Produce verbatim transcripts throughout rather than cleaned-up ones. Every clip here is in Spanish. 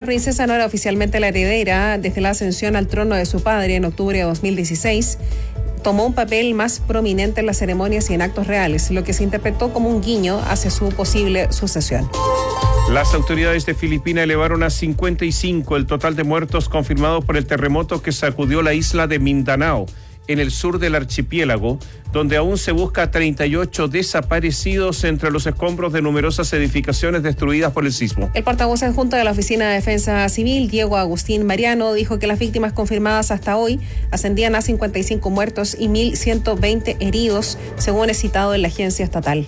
princesa no era oficialmente la heredera desde la ascensión al trono de su padre en octubre de dos mil dieciséis. Tomó un papel más prominente en las ceremonias y en actos reales, lo que se interpretó como un guiño hacia su posible sucesión. Las autoridades de Filipinas elevaron a cincuenta y cinco el total de muertos confirmados por el terremoto que sacudió la isla de Mindanao, en el sur del archipiélago, donde aún se busca a treinta y ocho desaparecidos entre los escombros de numerosas edificaciones destruidas por el sismo. El portavoz adjunto de la Oficina de Defensa Civil, Diego Agustín Mariano, dijo que las víctimas confirmadas hasta hoy ascendían a cincuenta y cinco muertos y mil ciento veinte heridos, según es citado en la agencia estatal.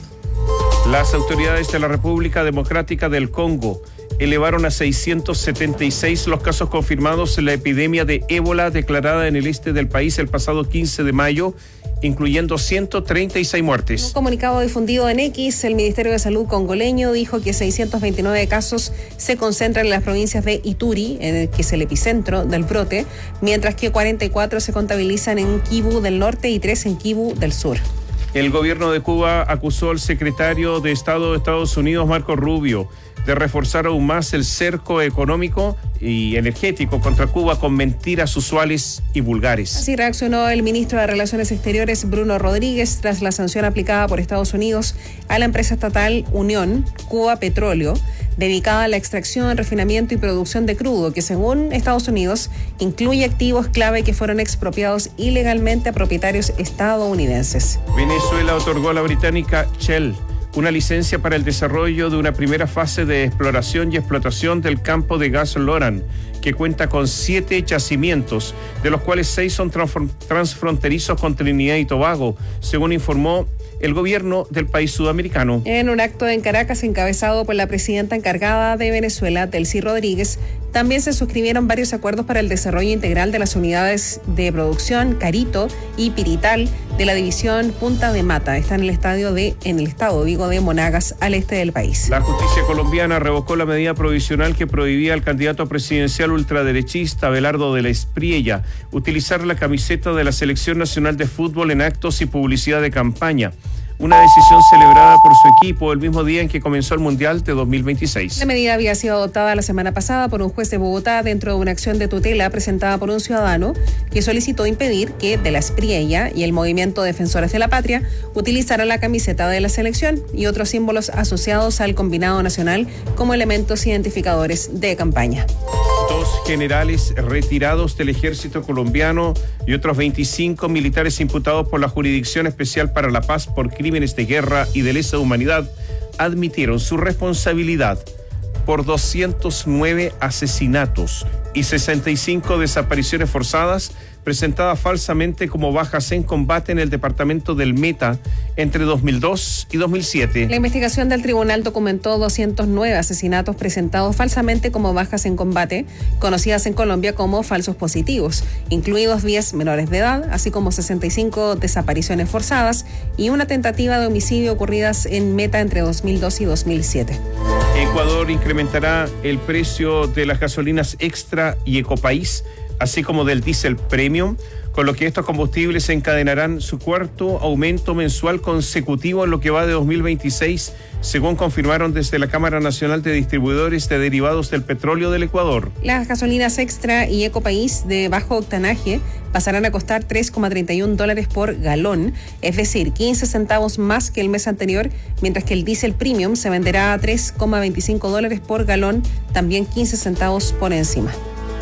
Las autoridades de la República Democrática del Congo elevaron a seiscientos setenta y seis los casos confirmados en la epidemia de ébola declarada en el este del país el pasado quince de mayo, incluyendo ciento treinta y seis muertes. En un comunicado difundido en X, el Ministerio de Salud congoleño dijo que seiscientos veintinueve casos se concentran en las provincias de Ituri, en que es el epicentro del brote, mientras que cuarenta y cuatro se contabilizan en Kivu del norte y tres en Kivu del sur. El gobierno de Cuba acusó al secretario de Estado de Estados Unidos, Marco Rubio, de reforzar aún más el cerco económico y energético contra Cuba con mentiras usuales y vulgares. Así reaccionó el ministro de Relaciones Exteriores, Bruno Rodríguez, tras la sanción aplicada por Estados Unidos a la empresa estatal Unión Cuba Petróleo, dedicada a la extracción, refinamiento y producción de crudo, que según Estados Unidos incluye activos clave que fueron expropiados ilegalmente a propietarios estadounidenses. Venezuela otorgó a la británica Shell una licencia para el desarrollo de una primera fase de exploración y explotación del campo de gas Loran, que cuenta con siete yacimientos, de los cuales seis son transfronterizos con Trinidad y Tobago, según informó el gobierno del país sudamericano. En un acto en Caracas encabezado por la presidenta encargada de Venezuela, Delcy Rodríguez, también se suscribieron varios acuerdos para el desarrollo integral de las unidades de producción Carito y Pirital de la división Punta de Mata. Está en el estadio de, en el estado, digo, de Monagas, al este del país. La justicia colombiana revocó la medida provisional que prohibía al candidato presidencial ultraderechista Abelardo de la Espriella utilizar la camiseta de la Selección Nacional de Fútbol en actos y publicidad de campaña. Una decisión celebrada por su equipo el mismo día en que comenzó el Mundial de dos mil veintiséis. La medida había sido adoptada la semana pasada por un juez de Bogotá dentro de una acción de tutela presentada por un ciudadano que solicitó impedir que De la Espriella y el Movimiento Defensores de la Patria utilizaran la camiseta de la selección y otros símbolos asociados al combinado nacional como elementos identificadores de campaña. Dos generales retirados del ejército colombiano y otros veinticinco militares imputados por la Jurisdicción Especial para la Paz por crímenes de guerra y de lesa humanidad admitieron su responsabilidad por doscientos nueve asesinatos y sesenta y cinco desapariciones forzadas presentadas falsamente como bajas en combate en el departamento del Meta entre dos mil dos y dos mil siete. La investigación del tribunal documentó doscientos nueve asesinatos presentados falsamente como bajas en combate, conocidas en Colombia como falsos positivos, incluidos diez menores de edad, así como sesenta y cinco desapariciones forzadas y una tentativa de homicidio ocurridas en Meta entre dos mil dos y dos mil siete. Ecuador incrementará el precio de las gasolinas Extra y Ecopaís, así como del diésel premium, con lo que estos combustibles encadenarán su cuarto aumento mensual consecutivo en lo que va de dos mil veintiséis, según confirmaron desde la Cámara Nacional de Distribuidores de Derivados del Petróleo del Ecuador. Las gasolinas Extra y Ecopaís de bajo octanaje pasarán a costar tres coma treinta y uno dólares por galón, es decir, quince centavos más que el mes anterior, mientras que el diésel premium se venderá a tres coma veinticinco dólares por galón, también quince centavos por encima.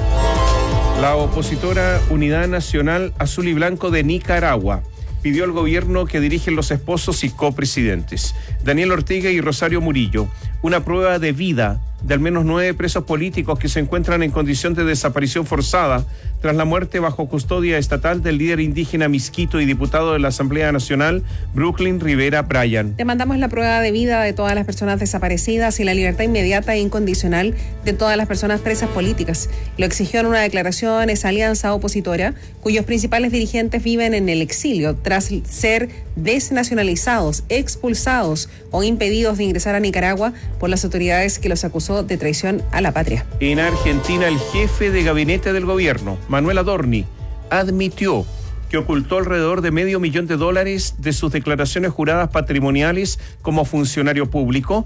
La opositora Unidad Nacional Azul y Blanco de Nicaragua pidió al gobierno que dirigen los esposos y copresidentes, Daniel Ortega y Rosario Murillo, una prueba de vida de al menos nueve presos políticos que se encuentran en condición de desaparición forzada tras la muerte bajo custodia estatal del líder indígena Misquito y diputado de la Asamblea Nacional, Brooklyn Rivera Bryan. Demandamos la prueba de vida de todas las personas desaparecidas y la libertad inmediata e incondicional de todas las personas presas políticas. Lo exigió en una declaración esa alianza opositora, cuyos principales dirigentes viven en el exilio tras ser desnacionalizados, expulsados o impedidos de ingresar a Nicaragua por las autoridades que los acusó de traición a la patria. En Argentina, el jefe de gabinete del gobierno, Manuel Adorni, admitió que ocultó alrededor de medio millón de dólares de sus declaraciones juradas patrimoniales como funcionario público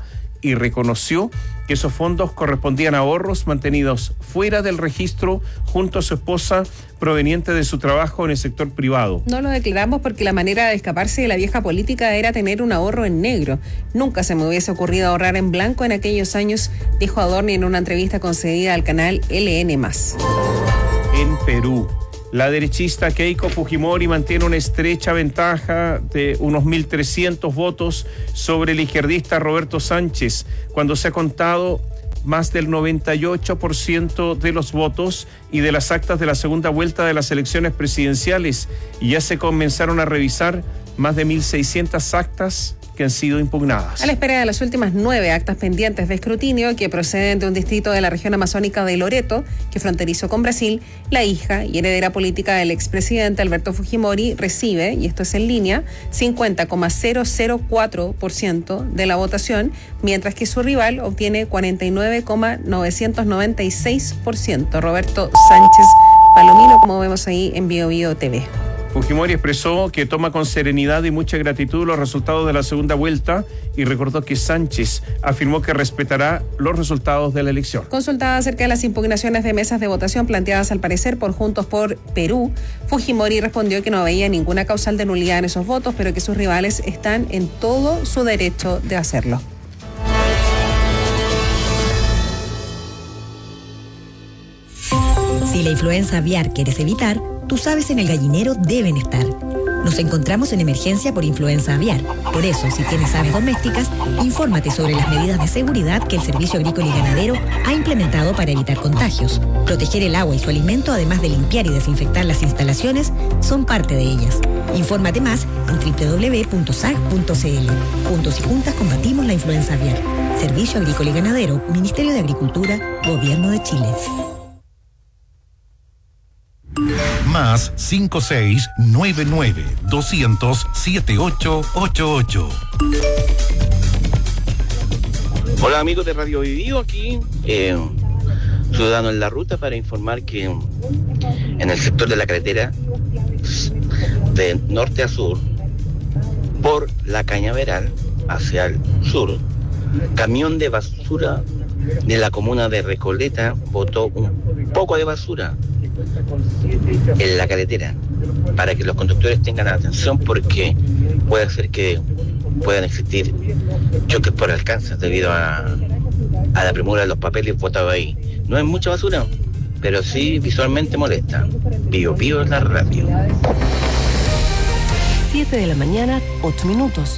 y reconoció que esos fondos correspondían a ahorros mantenidos fuera del registro junto a su esposa proveniente de su trabajo en el sector privado. No lo declaramos porque la manera de escaparse de la vieja política era tener un ahorro en negro. Nunca se me hubiese ocurrido ahorrar en blanco en aquellos años, dijo Adorni en una entrevista concedida al canal L N más. En Perú, la derechista Keiko Fujimori mantiene una estrecha ventaja de unos mil trescientos votos sobre el izquierdista Roberto Sánchez, cuando se ha contado más del noventa y ocho por ciento de los votos y de las actas de la segunda vuelta de las elecciones presidenciales, y ya se comenzaron a revisar más de mil seiscientas actas que han sido impugnadas. A la espera de las últimas nueve actas pendientes de escrutinio que proceden de un distrito de la región amazónica de Loreto, que fronterizo con Brasil, la hija y heredera política del expresidente Alberto Fujimori recibe, y esto es en línea, cincuenta coma cero cero cuatro por ciento de la votación, mientras que su rival obtiene cuarenta y nueve coma novecientos noventa y seis por ciento. Roberto Sánchez Palomino, como vemos ahí en Bio Bio T V. Fujimori expresó que toma con serenidad y mucha gratitud los resultados de la segunda vuelta y recordó que Sánchez afirmó que respetará los resultados de la elección. Consultada acerca de las impugnaciones de mesas de votación planteadas al parecer por Juntos por Perú, Fujimori respondió que no veía ninguna causal de nulidad en esos votos, pero que sus rivales están en todo su derecho de hacerlo. Si la influenza aviar quieres evitar, tus aves en el gallinero deben estar. Nos encontramos en emergencia por influenza aviar. Por eso, si tienes aves domésticas, infórmate sobre las medidas de seguridad que el Servicio Agrícola y Ganadero ha implementado para evitar contagios. Proteger el agua y su alimento, además de limpiar y desinfectar las instalaciones, son parte de ellas. Infórmate más en doble u doble u doble u punto s a g punto c l. Juntos y juntas combatimos la influenza aviar. Servicio Agrícola y Ganadero, Ministerio de Agricultura, Gobierno de Chile. Más cinco seis nueve nueve doscientos siete ocho ocho ocho. Hola amigos de Radio Vivido, aquí eh, Ciudadano en la Ruta, para informar que en el sector de la carretera de norte a sur, por la Cañaveral hacia el sur, camión de basura de la comuna de Recoleta botó un poco de basura en la carretera, para que los conductores tengan atención, porque puede ser que puedan existir choques por alcance debido a, a la premura de los papeles botados ahí. No es mucha basura, pero sí visualmente molesta. Pío Pío en la radio. siete de la mañana, ocho minutos.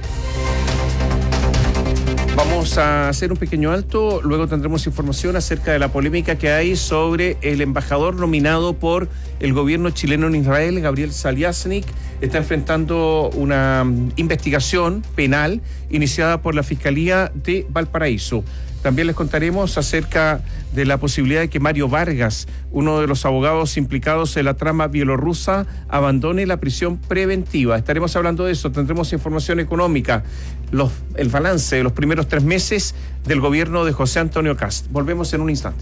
Vamos a hacer un pequeño alto, luego tendremos información acerca de la polémica que hay sobre el embajador nominado por el gobierno chileno en Israel, Gabriel Saliasnik. Está enfrentando una investigación penal iniciada por la Fiscalía de Valparaíso. También les contaremos acerca de la posibilidad de que Mario Vargas, uno de los abogados implicados en la trama bielorrusa, abandone la prisión preventiva. Estaremos hablando de eso, tendremos información económica, los, el balance de los primeros tres meses del gobierno de José Antonio Kast. Volvemos en un instante.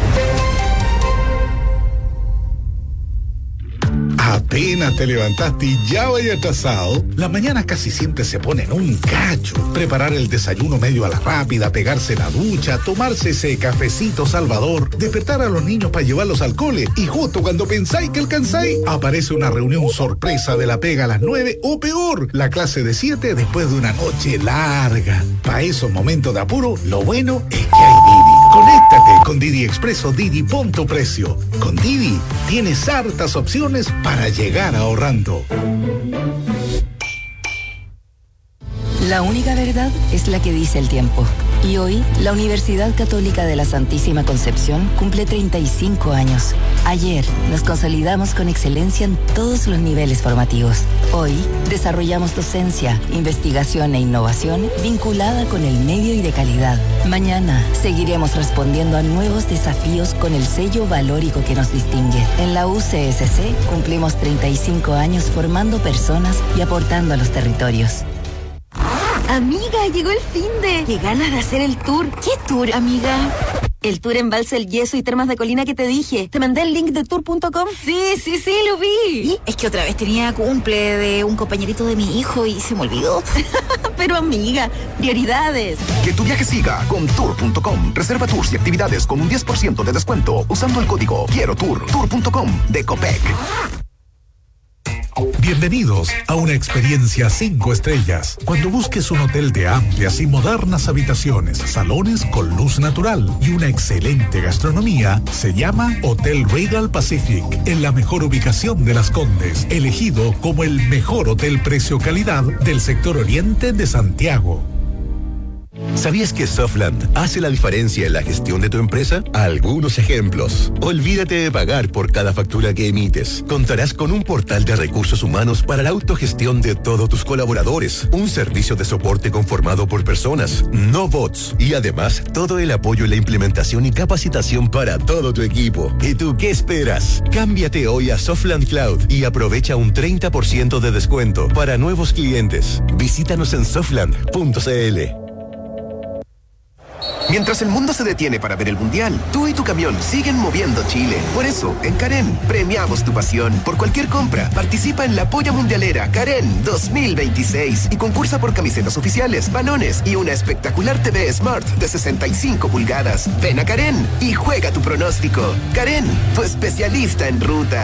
Apenas te levantaste y ya vaya atrasado. Las mañanas casi siempre se ponen un cacho. Preparar el desayuno medio a la rápida, pegarse la ducha, tomarse ese cafecito salvador, despertar a los niños para llevarlos al cole, y justo cuando pensáis que alcanzáis, aparece una reunión sorpresa de la pega a las nueve, o peor, la clase de siete después de una noche larga. Para esos momentos de apuro, lo bueno es que hay Didi. Conéctate con Didi Expreso Didi Punto Precio. Con Didi tienes hartas opciones para llegar ahorrando. La única verdad es la que dice el tiempo. Y hoy, la Universidad Católica de la Santísima Concepción cumple treinta y cinco años. Ayer, nos consolidamos con excelencia en todos los niveles formativos. Hoy, desarrollamos docencia, investigación e innovación vinculada con el medio y de calidad. Mañana, seguiremos respondiendo a nuevos desafíos con el sello valórico que nos distingue. En la U C S C cumplimos treinta y cinco años formando personas y aportando a los territorios. Amiga, llegó el finde. Qué ganas de hacer el tour. ¿Qué tour, amiga? El tour Embalse El Yeso y Termas de Colina que te dije. ¿Te mandé el link de tour punto com? Sí, sí, sí, lo vi. ¿Y? Es que otra vez tenía cumple de un compañerito de mi hijo y se me olvidó. Pero amiga, prioridades. Que tu viaje siga con tour punto com. Reserva tours y actividades con un diez por ciento de descuento usando el código Quiero Tour. tour punto com de Copec. Bienvenidos a una experiencia cinco estrellas. Cuando busques un hotel de amplias y modernas habitaciones, salones con luz natural y una excelente gastronomía, se llama Hotel Regal Pacific, en la mejor ubicación de Las Condes, elegido como el mejor hotel precio-calidad del sector oriente de Santiago. ¿Sabías que Softland hace la diferencia en la gestión de tu empresa? Algunos ejemplos. Olvídate de pagar por cada factura que emites. Contarás con un portal de recursos humanos para la autogestión de todos tus colaboradores. Un servicio de soporte conformado por personas, no bots. Y además, todo el apoyo en la implementación y capacitación para todo tu equipo. ¿Y tú qué esperas? Cámbiate hoy a Softland Cloud y aprovecha un treinta por ciento de descuento para nuevos clientes. Visítanos en softland punto c l. Mientras el mundo se detiene para ver el Mundial, tú y tu camión siguen moviendo Chile. Por eso, en Karen, premiamos tu pasión. Por cualquier compra, participa en la Polla Mundialera Karen dos mil veintiséis y concursa por camisetas oficiales, balones y una espectacular T V Smart de sesenta y cinco pulgadas. Ven a Karen y juega tu pronóstico. Karen, tu especialista en ruta.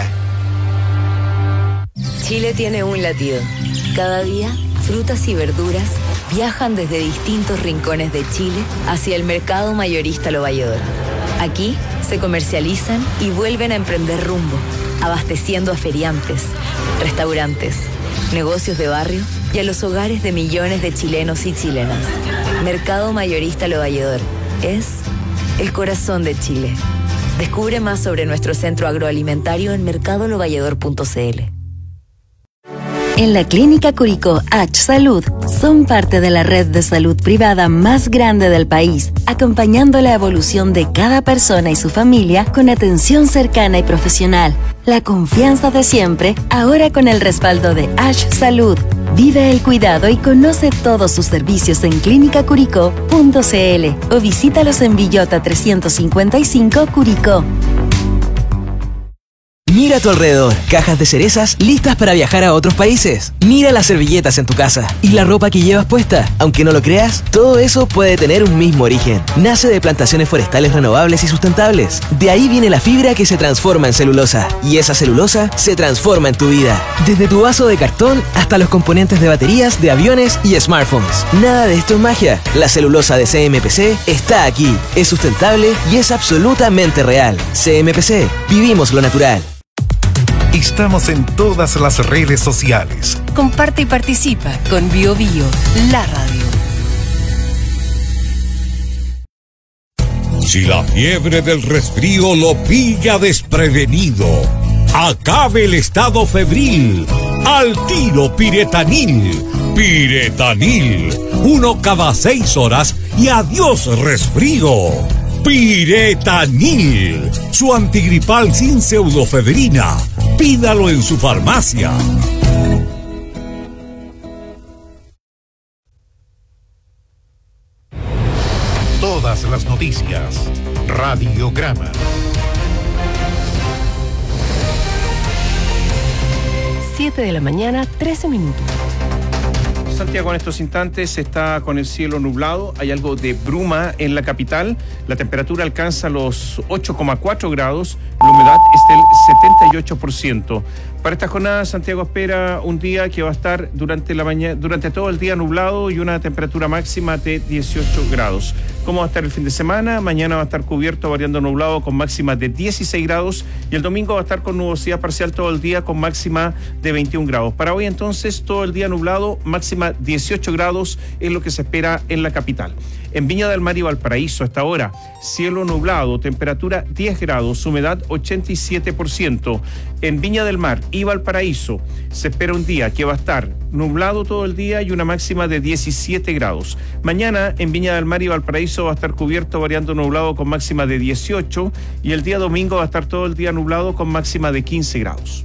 Chile tiene un latido. Cada día, frutas y verduras viajan desde distintos rincones de Chile hacia el mercado mayorista Lo Valledor. Aquí se comercializan y vuelven a emprender rumbo, abasteciendo a feriantes, restaurantes, negocios de barrio y a los hogares de millones de chilenos y chilenas. Mercado mayorista Lo Valledor es el corazón de Chile. Descubre más sobre nuestro centro agroalimentario en mercado lo valledor punto c l. En la Clínica Curicó H Salud son parte de la red de salud privada más grande del país, acompañando la evolución de cada persona y su familia con atención cercana y profesional. La confianza de siempre, ahora con el respaldo de H Salud. Vive el cuidado y conoce todos sus servicios en clínica curicó punto c l o visítalos en Villota trescientos cincuenta y cinco Curicó. Mira a tu alrededor, cajas de cerezas listas para viajar a otros países. Mira las servilletas en tu casa y la ropa que llevas puesta. Aunque no lo creas, todo eso puede tener un mismo origen. Nace de plantaciones forestales renovables y sustentables. De ahí viene la fibra que se transforma en celulosa. Y esa celulosa se transforma en tu vida. Desde tu vaso de cartón hasta los componentes de baterías, de aviones y smartphones. Nada de esto es magia. La celulosa de C M P C está aquí. Es sustentable y es absolutamente real. C M P C. Vivimos lo natural. Estamos en todas las redes sociales. Comparte y participa con Bio Bio, la radio. Si la fiebre del resfrío lo pilla desprevenido, acabe el estado febril. Al tiro Piretanil. Piretanil. Uno cada seis horas y adiós resfrío. Piretanil. Su antigripal sin pseudofebrina. Pídalo en su farmacia. Todas las noticias. Radiograma. siete de la mañana, trece minutos. Santiago en estos instantes está con el cielo nublado, hay algo de bruma en la capital, la temperatura alcanza los ocho coma cuatro grados, la humedad es del setenta y ocho por ciento. Para esta jornada, Santiago espera un día que va a estar durante la mañana, durante todo el día nublado y una temperatura máxima de dieciocho grados. ¿Cómo va a estar el fin de semana? Mañana va a estar cubierto, variando nublado, con máxima de dieciséis grados, y el domingo va a estar con nubosidad parcial todo el día con máxima de veintiún grados. Para hoy entonces, todo el día nublado, máxima dieciocho grados es lo que se espera en la capital. En Viña del Mar y Valparaíso, hasta ahora, cielo nublado, temperatura diez grados, humedad ochenta y siete por ciento. En Viña del Mar y Valparaíso se espera un día que va a estar nublado todo el día y una máxima de diecisiete grados. Mañana en Viña del Mar y Valparaíso va a estar cubierto, variando nublado, con máxima de dieciocho, y el día domingo va a estar todo el día nublado con máxima de quince grados.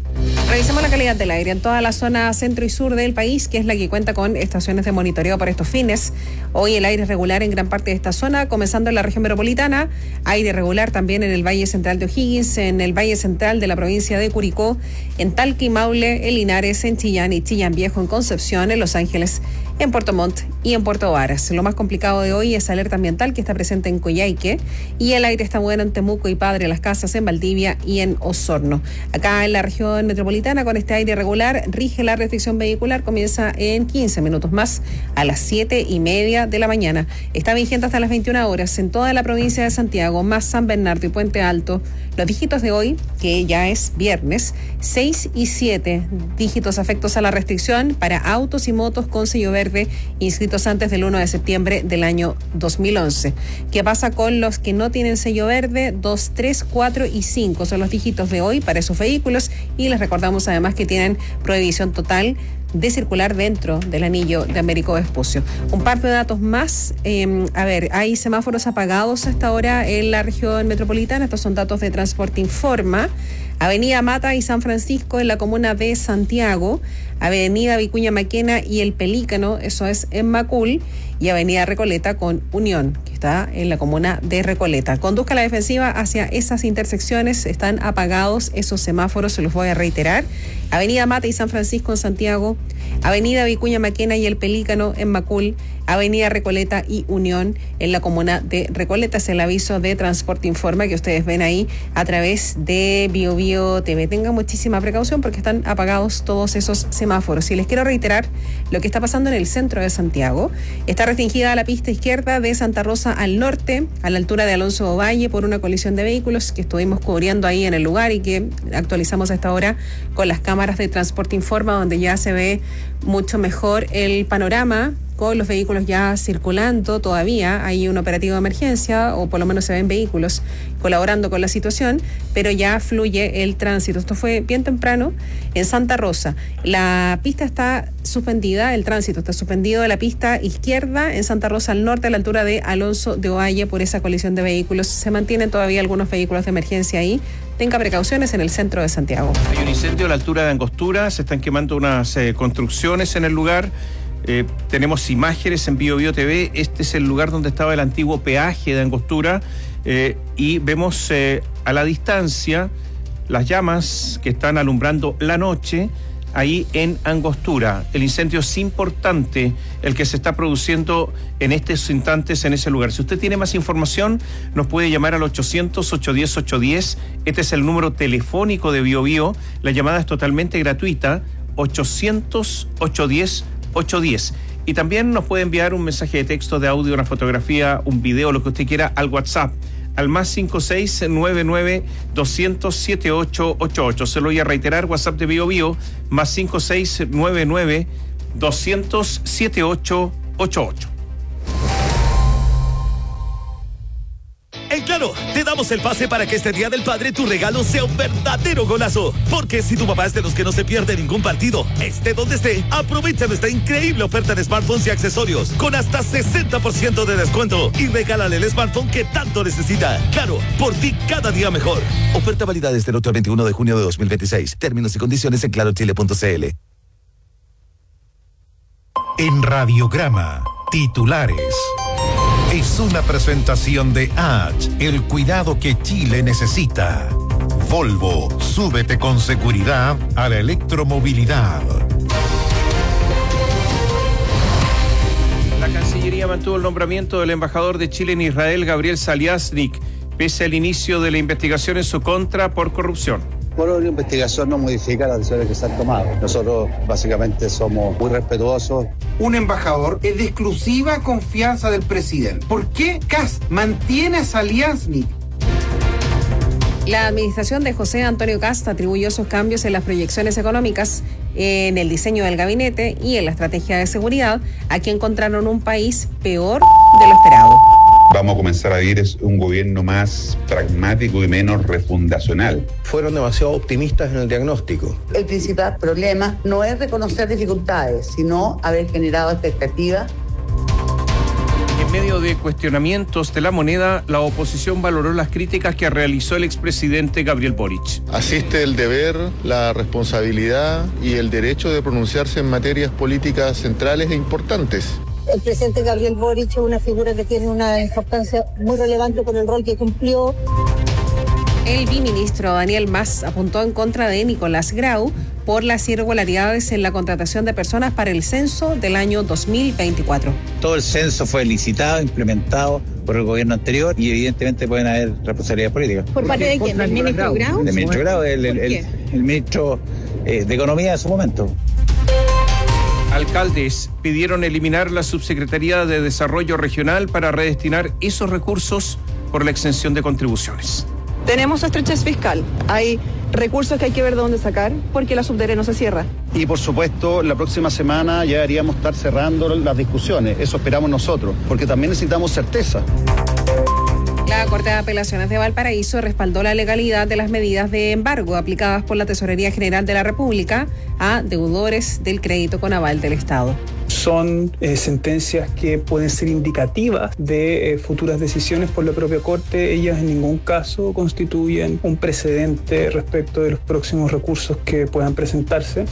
Revisemos la calidad del aire en toda la zona centro y sur del país, que es la que cuenta con estaciones de monitoreo para estos fines. Hoy el aire es regular en gran parte de esta zona, comenzando en la región metropolitana, aire regular también en el Valle Central de O'Higgins, en el Valle Central de la provincia de Curicó, en Talca y Maule, en Linares, en Chillán y Chillán Viejo, en Concepción, en Los Ángeles, en Puerto Montt y en Puerto Varas. Lo más complicado de hoy es alerta ambiental que está presente en Coyhaique, y el aire está bueno en Temuco y Padre Las Casas, en Valdivia y en Osorno. Acá en la región metropolitana, con este aire regular, rige la restricción vehicular, comienza en quince minutos más, a las siete y media de la mañana. Está vigente hasta las veintiuna horas en toda la provincia de Santiago, más San Bernardo y Puente Alto. Los dígitos de hoy, que ya es viernes, seis y siete, dígitos afectos a la restricción para autos y motos con sello verde inscritos antes del uno de septiembre del año dos mil once. ¿Qué pasa con los que no tienen sello verde? dos, tres, cuatro y cinco son los dígitos de hoy para esos vehículos, y les recordamos además que tienen prohibición total de circular dentro del anillo de Américo Vespucio. Un par de datos más. Eh, a ver, hay semáforos apagados hasta ahora en la región metropolitana. Estos son datos de Transporte Informa. Avenida Mata y San Francisco en la comuna de Santiago, Avenida Vicuña Maquena y El Pelícano, eso es en Macul, y Avenida Recoleta con Unión, que está en la comuna de Recoleta. Conduzca a la defensiva hacia esas intersecciones, están apagados esos semáforos, se los voy a reiterar. Avenida Mata y San Francisco en Santiago, Avenida Vicuña Maquena y El Pelícano en Macul, Avenida Recoleta y Unión en la comuna de Recoleta. Es el aviso de Transporte Informa que ustedes ven ahí a través de Bio Bio T V. Tengan muchísima precaución porque están apagados todos esos semáforos. Y les quiero reiterar lo que está pasando en el centro de Santiago. Está restringida la pista izquierda de Santa Rosa al norte, a la altura de Alonso Ovalle, por una colisión de vehículos que estuvimos cubriendo ahí en el lugar y que actualizamos a esta hora con las cámaras de Transporte Informa, donde ya se ve mucho mejor el panorama, con los vehículos ya circulando. Todavía hay un operativo de emergencia, o por lo menos se ven vehículos colaborando con la situación, pero ya fluye el tránsito. Esto fue bien temprano en Santa Rosa. La pista está suspendida, el tránsito está suspendido de la pista izquierda en Santa Rosa al norte, a la altura de Alonso de Ovalle, por esa colisión de vehículos. Se mantienen todavía algunos vehículos de emergencia ahí. Tenga precauciones en el centro de Santiago. Hay un incendio a la altura de Angostura, se están quemando unas eh, construcciones en el lugar. Eh, tenemos imágenes en Bio Bio T V. Este es el lugar donde estaba el antiguo peaje de Angostura, eh, y vemos eh, a la distancia las llamas que están alumbrando la noche ahí en Angostura. El incendio es importante, el que se está produciendo en estos instantes en ese lugar. Si usted tiene más información, nos puede llamar al ochocientos, ochocientos diez, ochocientos diez. Este es el número telefónico de Bio Bio. La llamada es totalmente gratuita, ochocientos, ochocientos diez, ochocientos diez. Y también nos puede enviar un mensaje de texto, de audio, una fotografía, un video, lo que usted quiera, al WhatsApp, al más cinco seis nueve nueve doscientos siete ocho ocho ocho. Se lo voy a reiterar, WhatsApp de Bio Bio, más cinco seis nueve nueve doscientos siete ocho ocho ocho. En Claro, te damos el pase para que este Día del Padre tu regalo sea un verdadero golazo. Porque si tu papá es de los que no se pierde ningún partido, esté donde esté, aprovecha nuestra increíble oferta de smartphones y accesorios con hasta sesenta por ciento de descuento y regálale el smartphone que tanto necesita. Claro, por ti cada día mejor. Oferta válida desde el otro veintiuno de junio de dos mil veintiséis. Términos y condiciones en claro chile punto c l. En Radiograma, titulares. Es una presentación de H, el cuidado que Chile necesita. Volvo, súbete con seguridad a la electromovilidad. La Cancillería mantuvo el nombramiento del embajador de Chile en Israel, Gabriel Saliasnik, pese al inicio de la investigación en su contra por corrupción. Bueno, la investigación no modifica las decisiones que se han tomado. Nosotros básicamente somos muy respetuosos. Un embajador es de exclusiva confianza del presidente. ¿Por qué Kast mantiene a Saliasnik? La administración de José Antonio Kast atribuyó esos cambios en las proyecciones económicas, en el diseño del gabinete y en la estrategia de seguridad a que encontraron un país peor de lo esperado. Vamos a comenzar a vivir un gobierno más pragmático y menos refundacional. Fueron demasiado optimistas en el diagnóstico. El principal problema no es reconocer dificultades, sino haber generado expectativas. En En medio de cuestionamientos de la moneda, la oposición valoró las críticas que realizó el expresidente Gabriel Boric. Asiste el deber, la responsabilidad y el derecho de pronunciarse en materias políticas centrales e importantes. El presidente Gabriel Boric es una figura que tiene una importancia muy relevante por el rol que cumplió. El viceministro Daniel Mas apuntó en contra de Nicolás Grau por las irregularidades en la contratación de personas para el censo del año dos mil veinticuatro. Todo el censo fue licitado, implementado por el gobierno anterior y evidentemente pueden haber responsabilidades políticas. ¿Por parte de quién? ¿Del ministro Grau? Del ministro Grau, el, el, el, el ministro eh, de Economía en su momento. Alcaldes pidieron eliminar la Subsecretaría de Desarrollo Regional para redestinar esos recursos por la exención de contribuciones. Tenemos estrechez fiscal, hay recursos que hay que ver de dónde sacar porque la subdere no se cierra. Y por supuesto, la próxima semana ya deberíamos estar cerrando las discusiones, eso esperamos nosotros, porque también necesitamos certeza. La Corte de Apelaciones de Valparaíso respaldó la legalidad de las medidas de embargo aplicadas por la Tesorería General de la República a deudores del crédito con aval del Estado. Son eh, sentencias que pueden ser indicativas de eh, futuras decisiones por la propia Corte. Ellas en ningún caso constituyen un precedente respecto de los próximos recursos que puedan presentarse.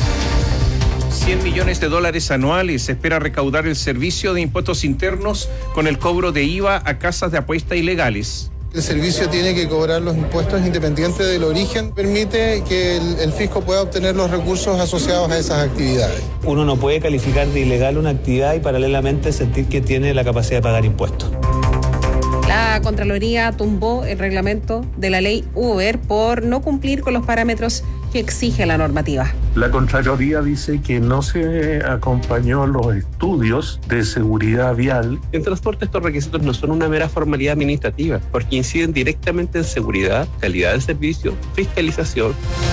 cien millones de dólares anuales se espera recaudar el Servicio de Impuestos Internos con el cobro de I V A a casas de apuesta ilegales. El servicio tiene que cobrar los impuestos independiente del origen, permite que el, el fisco pueda obtener los recursos asociados a esas actividades. Uno no puede calificar de ilegal una actividad y paralelamente sentir que tiene la capacidad de pagar impuestos. La Contraloría tumbó el reglamento de la ley Uber por no cumplir con los parámetros que exige la normativa. La Contraloría dice que no se acompañó los estudios de seguridad vial. En transporte estos requisitos no son una mera formalidad administrativa, porque inciden directamente en seguridad, calidad del servicio, fiscalización.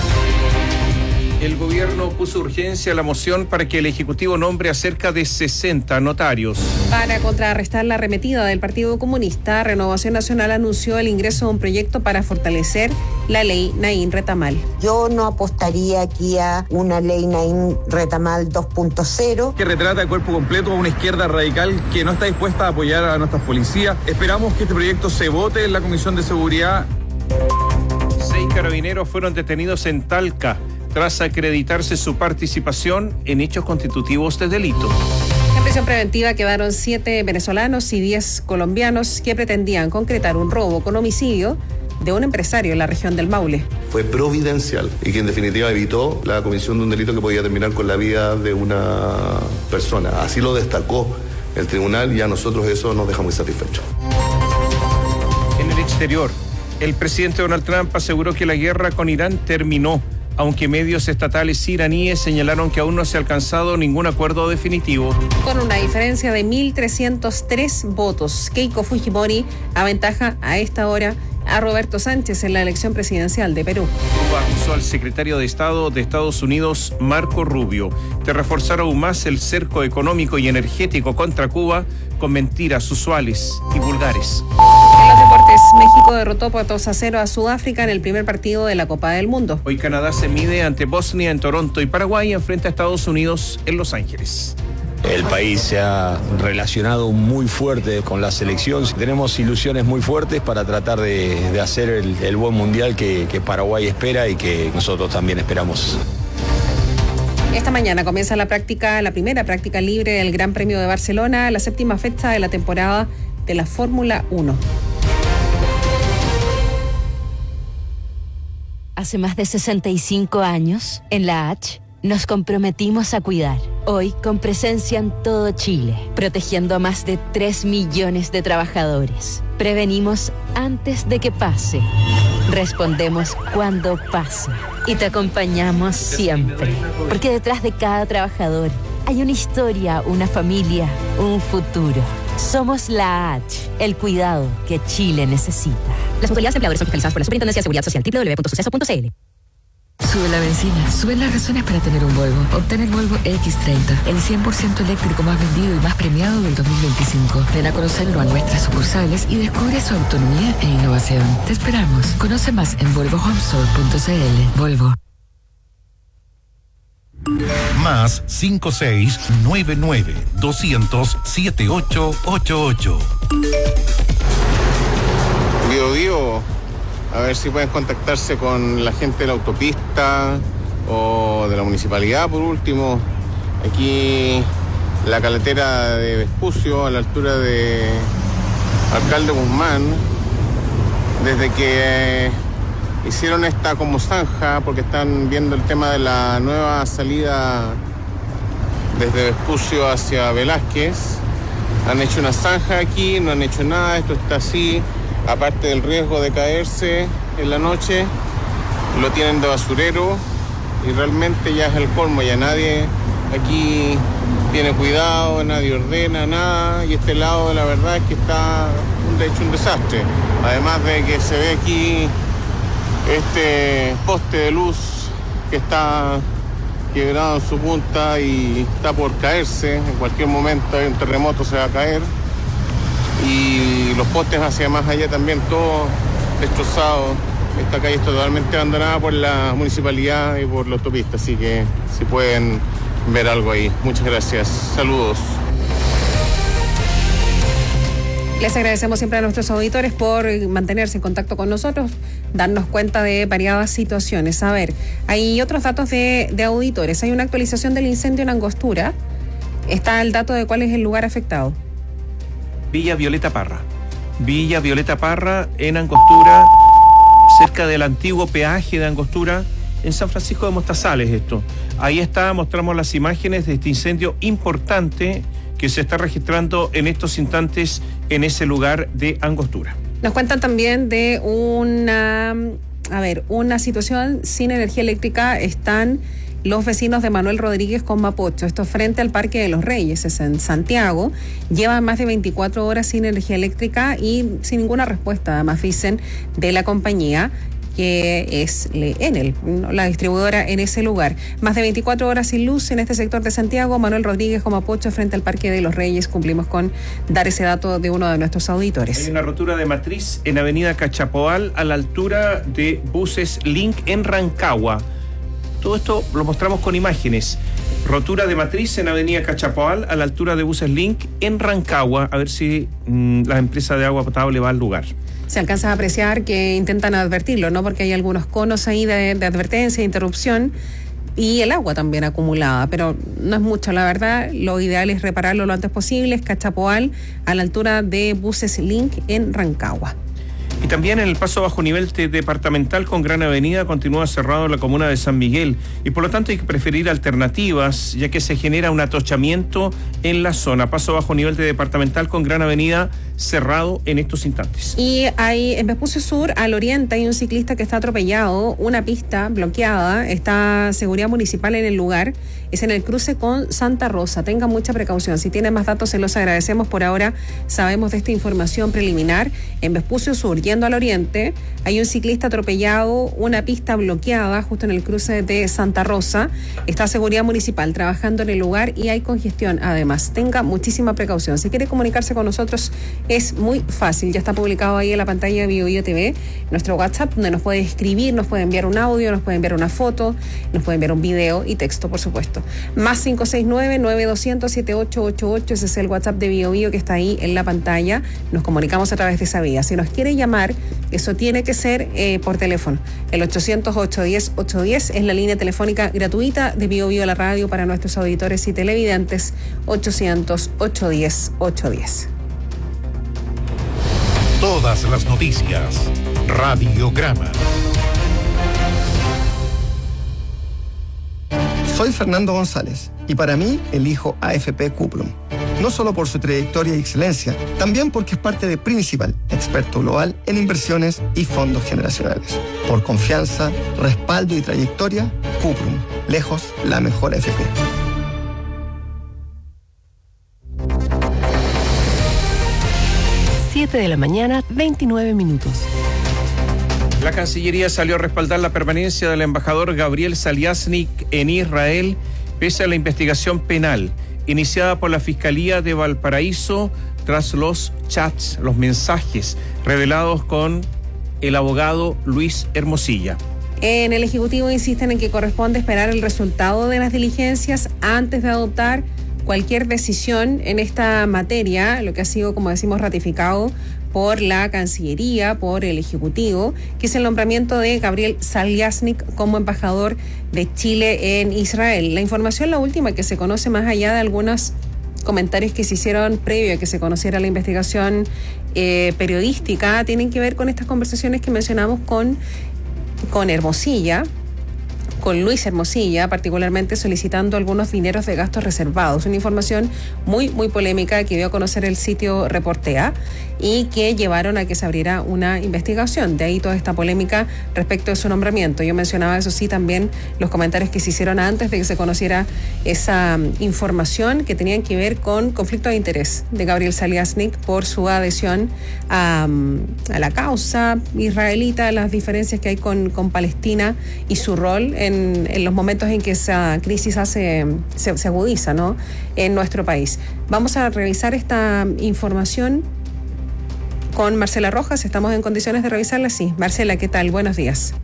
El gobierno puso urgencia a la moción para que el Ejecutivo nombre a cerca de sesenta notarios. Para contrarrestar la arremetida del Partido Comunista, Renovación Nacional anunció el ingreso de un proyecto para fortalecer la ley Naín Retamal. Yo no apostaría aquí a una ley Naín Retamal dos punto cero. Que retrata el cuerpo completo a una izquierda radical que no está dispuesta a apoyar a nuestras policías. Esperamos que este proyecto se vote en la Comisión de Seguridad. Seis carabineros fueron detenidos en Talca tras acreditarse su participación en hechos constitutivos de delito. En prisión preventiva quedaron siete venezolanos y diez colombianos que pretendían concretar un robo con homicidio de un empresario en la región del Maule. Fue providencial y que en definitiva evitó la comisión de un delito que podía terminar con la vida de una persona. Así lo destacó el tribunal y a nosotros eso nos deja muy satisfechos. En el exterior, el presidente Donald Trump aseguró que la guerra con Irán terminó, aunque medios estatales iraníes señalaron que aún no se ha alcanzado ningún acuerdo definitivo. Con una diferencia de mil trescientos tres votos, Keiko Fujimori aventaja a esta hora a Roberto Sánchez en la elección presidencial de Perú. Cuba acusó al secretario de Estado de Estados Unidos, Marco Rubio, de reforzar aún más el cerco económico y energético contra Cuba con mentiras usuales y vulgares. En los deportes, México derrotó por dos a cero a Sudáfrica en el primer partido de la Copa del Mundo. Hoy Canadá se mide ante Bosnia en Toronto y Paraguay enfrenta a Estados Unidos en Los Ángeles. El país se ha relacionado muy fuerte con la selección. Tenemos ilusiones muy fuertes para tratar de, de hacer el, el buen mundial que, que Paraguay espera y que nosotros también esperamos. Esta mañana comienza la práctica, la primera práctica libre del Gran Premio de Barcelona, la séptima fecha de la temporada de la Fórmula uno. Hace más de sesenta y cinco años, en la H, nos comprometimos a cuidar. Hoy, con presencia en todo Chile, protegiendo a más de tres millones de trabajadores. Prevenimos antes de que pase. Respondemos cuando pasa. Y te acompañamos siempre. Porque detrás de cada trabajador hay una historia, una familia, un futuro. Somos la H, el cuidado que Chile necesita. Las autoridades empleadores son fiscalizadas por la Superintendencia de Seguridad Social, doble u doble u doble u punto suceso punto c l. Sube la benzina, suben las razones para tener un Volvo. Obtén el Volvo equis treinta, el cien por ciento eléctrico más vendido y más premiado del dos mil veinticinco. Ven a conocerlo a nuestras sucursales y descubre su autonomía e innovación. Te esperamos. Conoce más en volvo home store punto c l. Volvo. Más cinco seis nueve nueve doscientos siete ocho ocho ocho. Bio Bio, a ver si pueden contactarse con la gente de la autopista o de la municipalidad por último. Aquí la carretera de Vespucio, a la altura de Alcalde Guzmán, desde que hicieron esta como zanja, porque están viendo el tema de la nueva salida desde Vespucio hacia Velázquez, han hecho una zanja aquí, no han hecho nada, esto está así, aparte del riesgo de caerse en la noche, lo tienen de basurero y realmente ya es el colmo, ya nadie aquí tiene cuidado, nadie ordena nada, y este lado la verdad es que está de hecho un desastre, además de que se ve aquí este poste de luz que está quebrado en su punta y está por caerse, en cualquier momento hay un terremoto, se va a caer, y los postes hacia más allá también todos destrozados. Esta calle está totalmente abandonada por la municipalidad y por la autopista, así que si pueden ver algo ahí. Muchas gracias, saludos. Les agradecemos siempre a nuestros auditores por mantenerse en contacto con nosotros, darnos cuenta de variadas situaciones. A ver, hay otros datos de, de auditores. Hay una actualización del incendio en Angostura. Está el dato de cuál es el lugar afectado. Villa Violeta Parra. Villa Violeta Parra en Angostura, cerca del antiguo peaje de Angostura, en San Francisco de Mostazales esto. Ahí está, mostramos las imágenes de este incendio importante que se está registrando en estos instantes en ese lugar de Angostura. Nos cuentan también de una, a ver, una situación sin energía eléctrica. Están los vecinos de Manuel Rodríguez con Mapocho, esto frente al Parque de los Reyes, es en Santiago. Llevan más de veinticuatro horas sin energía eléctrica y sin ninguna respuesta, además dicen, de la compañía, que es Enel, la distribuidora en ese lugar. Más de veinticuatro horas sin luz en este sector de Santiago. Manuel Rodríguez con Mapocho frente al Parque de los Reyes. Cumplimos con dar ese dato de uno de nuestros auditores. Hay una rotura de matriz en Avenida Cachapoal a la altura de Buses Link en Rancagua. Todo esto lo mostramos con imágenes. Rotura de matriz en Avenida Cachapoal a la altura de Buses Link en Rancagua. A ver si mmm, la empresa de agua potable va al lugar. Se alcanza a apreciar que intentan advertirlo, ¿no? Porque hay algunos conos ahí de, de advertencia, de interrupción, y el agua también acumulada, pero no es mucho, la verdad. Lo ideal es repararlo lo antes posible. Es Cachapoal a la altura de Buses Link en Rancagua. Y también en el paso bajo nivel departamental con Gran Avenida continúa cerrado la comuna de San Miguel y por lo tanto hay que preferir alternativas ya que se genera un atochamiento en la zona. Paso bajo nivel de departamental con Gran Avenida cerrado en estos instantes. Y hay en Vespucio Sur al oriente hay un ciclista que está atropellado, una pista bloqueada, está seguridad municipal en el lugar, es en el cruce con Santa Rosa. Tengan mucha precaución, si tienen más datos se los agradecemos. Por ahora sabemos de esta información preliminar. En Vespucio Sur, yendo al oriente, hay un ciclista atropellado, una pista bloqueada justo en el cruce de Santa Rosa, está seguridad municipal trabajando en el lugar y hay congestión. Además, tenga muchísima precaución. Si quiere comunicarse con nosotros es muy fácil, ya está publicado ahí en la pantalla de Bio Bio T V, nuestro WhatsApp, donde nos puede escribir, nos puede enviar un audio, nos puede enviar una foto, nos puede enviar un video y texto, por supuesto. Más cinco seis nueve, nueve dos cero cero, siete ocho ocho ocho, ese es el WhatsApp de Bio Bio que está ahí en la pantalla. Nos comunicamos a través de esa vía. Si nos quiere llamar, eso tiene que ser eh, por teléfono. El ochocientos, ochocientos diez, ochocientos diez es la línea telefónica gratuita de Bio Bio la radio para nuestros auditores y televidentes. ochocientos, ochocientos diez, ochocientos diez. Todas las noticias. Radiograma. Soy Fernando González y para mí elijo A F P Cuprum. No solo por su trayectoria y excelencia, también porque es parte de Principal, experto global en inversiones y fondos generacionales. Por confianza, respaldo y trayectoria, Cuprum, lejos la mejor A F P. siete de la mañana, veintinueve minutos. La Cancillería salió a respaldar la permanencia del embajador Gabriel Saliasnik en Israel pese a la investigación penal iniciada por la Fiscalía de Valparaíso tras los chats, los mensajes revelados con el abogado Luis Hermosilla. En el Ejecutivo insisten en que corresponde esperar el resultado de las diligencias antes de adoptar cualquier decisión en esta materia, lo que ha sido, como decimos, ratificado por la Cancillería, por el Ejecutivo, que es el nombramiento de Gabriel Saljaznik como embajador de Chile en Israel. La información, la última que se conoce más allá de algunos comentarios que se hicieron previo a que se conociera la investigación eh, periodística, tienen que ver con estas conversaciones que mencionamos con, con Hermosilla, con Luis Hermosilla, particularmente solicitando algunos dineros de gastos reservados. Una información muy, muy polémica que dio a conocer el sitio Reportea y que llevaron a que se abriera una investigación. De ahí toda esta polémica respecto de su nombramiento. Yo mencionaba, eso sí, también los comentarios que se hicieron antes de que se conociera esa información que tenían que ver con conflicto de interés de Gabriel Saljaznik por su adhesión a, a la causa israelita, las diferencias que hay con, con Palestina y su rol en En, en los momentos en que esa crisis hace, se, se agudiza, ¿no?, en nuestro país. Vamos a revisar esta información con Marcela Rojas. ¿Estamos en condiciones de revisarla? Sí. Marcela, ¿qué tal? Buenos días.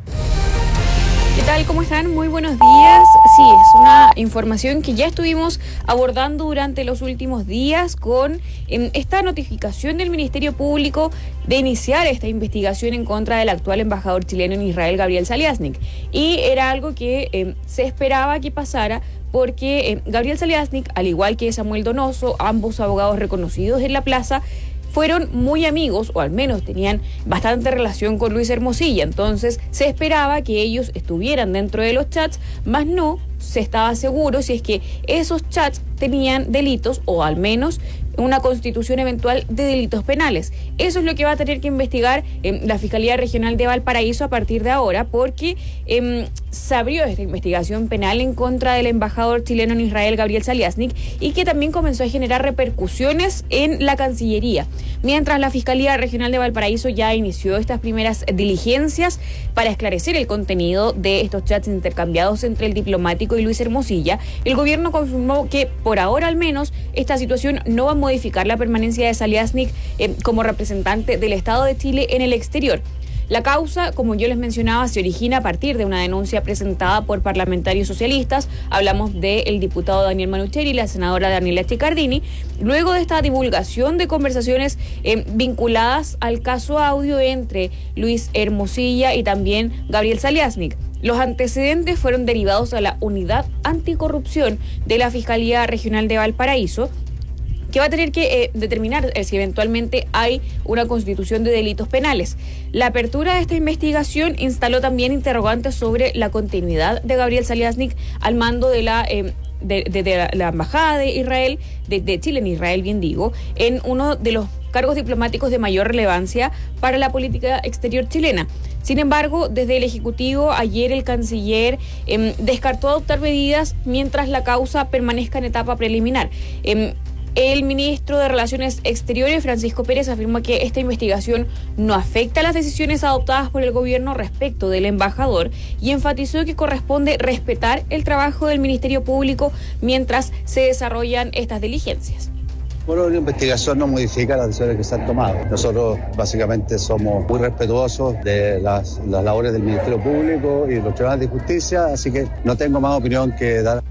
¿Qué tal? ¿Cómo están? Muy buenos días. Sí, es una información que ya estuvimos abordando durante los últimos días con eh, esta notificación del Ministerio Público de iniciar esta investigación en contra del actual embajador chileno en Israel, Gabriel Saljaznik. Y era algo que eh, se esperaba que pasara porque eh, Gabriel Saljaznik, al igual que Samuel Donoso, ambos abogados reconocidos en la plaza, fueron muy amigos, o al menos tenían bastante relación con Luis Hermosilla. Entonces se esperaba que ellos estuvieran dentro de los chats, más no se estaba seguro si es que esos chats tenían delitos o al menos una constitución eventual de delitos penales. Eso es lo que va a tener que investigar eh, la Fiscalía Regional de Valparaíso a partir de ahora, porque eh, se abrió esta investigación penal en contra del embajador chileno en Israel, Gabriel Saljaznik, y que también comenzó a generar repercusiones en la Cancillería. Mientras la Fiscalía Regional de Valparaíso ya inició estas primeras diligencias para esclarecer el contenido de estos chats intercambiados entre el diplomático y Luis Hermosilla, el gobierno confirmó que por ahora al menos esta situación no va a modificar la permanencia de Saljaznik eh, como representante del Estado de Chile en el exterior. La causa, como yo les mencionaba, se origina a partir de una denuncia presentada por parlamentarios socialistas. Hablamos del diputado Daniel Manucheri y la senadora Daniela Chiccardini, luego de esta divulgación de conversaciones eh, vinculadas al caso audio entre Luis Hermosilla y también Gabriel Saljaznik. Los antecedentes fueron derivados a la Unidad Anticorrupción de la Fiscalía Regional de Valparaíso, que va a tener que eh, determinar eh, si eventualmente hay una constitución de delitos penales. La apertura de esta investigación instaló también interrogantes sobre la continuidad de Gabriel Saljaznik al mando de la... Eh, de, de, de la, la Embajada de Israel, de, de Chile en Israel, bien digo, en uno de los cargos diplomáticos de mayor relevancia para la política exterior chilena. Sin embargo, desde el Ejecutivo, ayer el canciller eh, descartó adoptar medidas mientras la causa permanezca en etapa preliminar. Eh, El ministro de Relaciones Exteriores, Francisco Pérez, afirmó que esta investigación no afecta a las decisiones adoptadas por el gobierno respecto del embajador y enfatizó que corresponde respetar el trabajo del Ministerio Público mientras se desarrollan estas diligencias. Bueno, la investigación no modifica las decisiones que se han tomado. Nosotros básicamente somos muy respetuosos de las, las labores del Ministerio Público y los tribunales de justicia, así que no tengo más opinión que dar.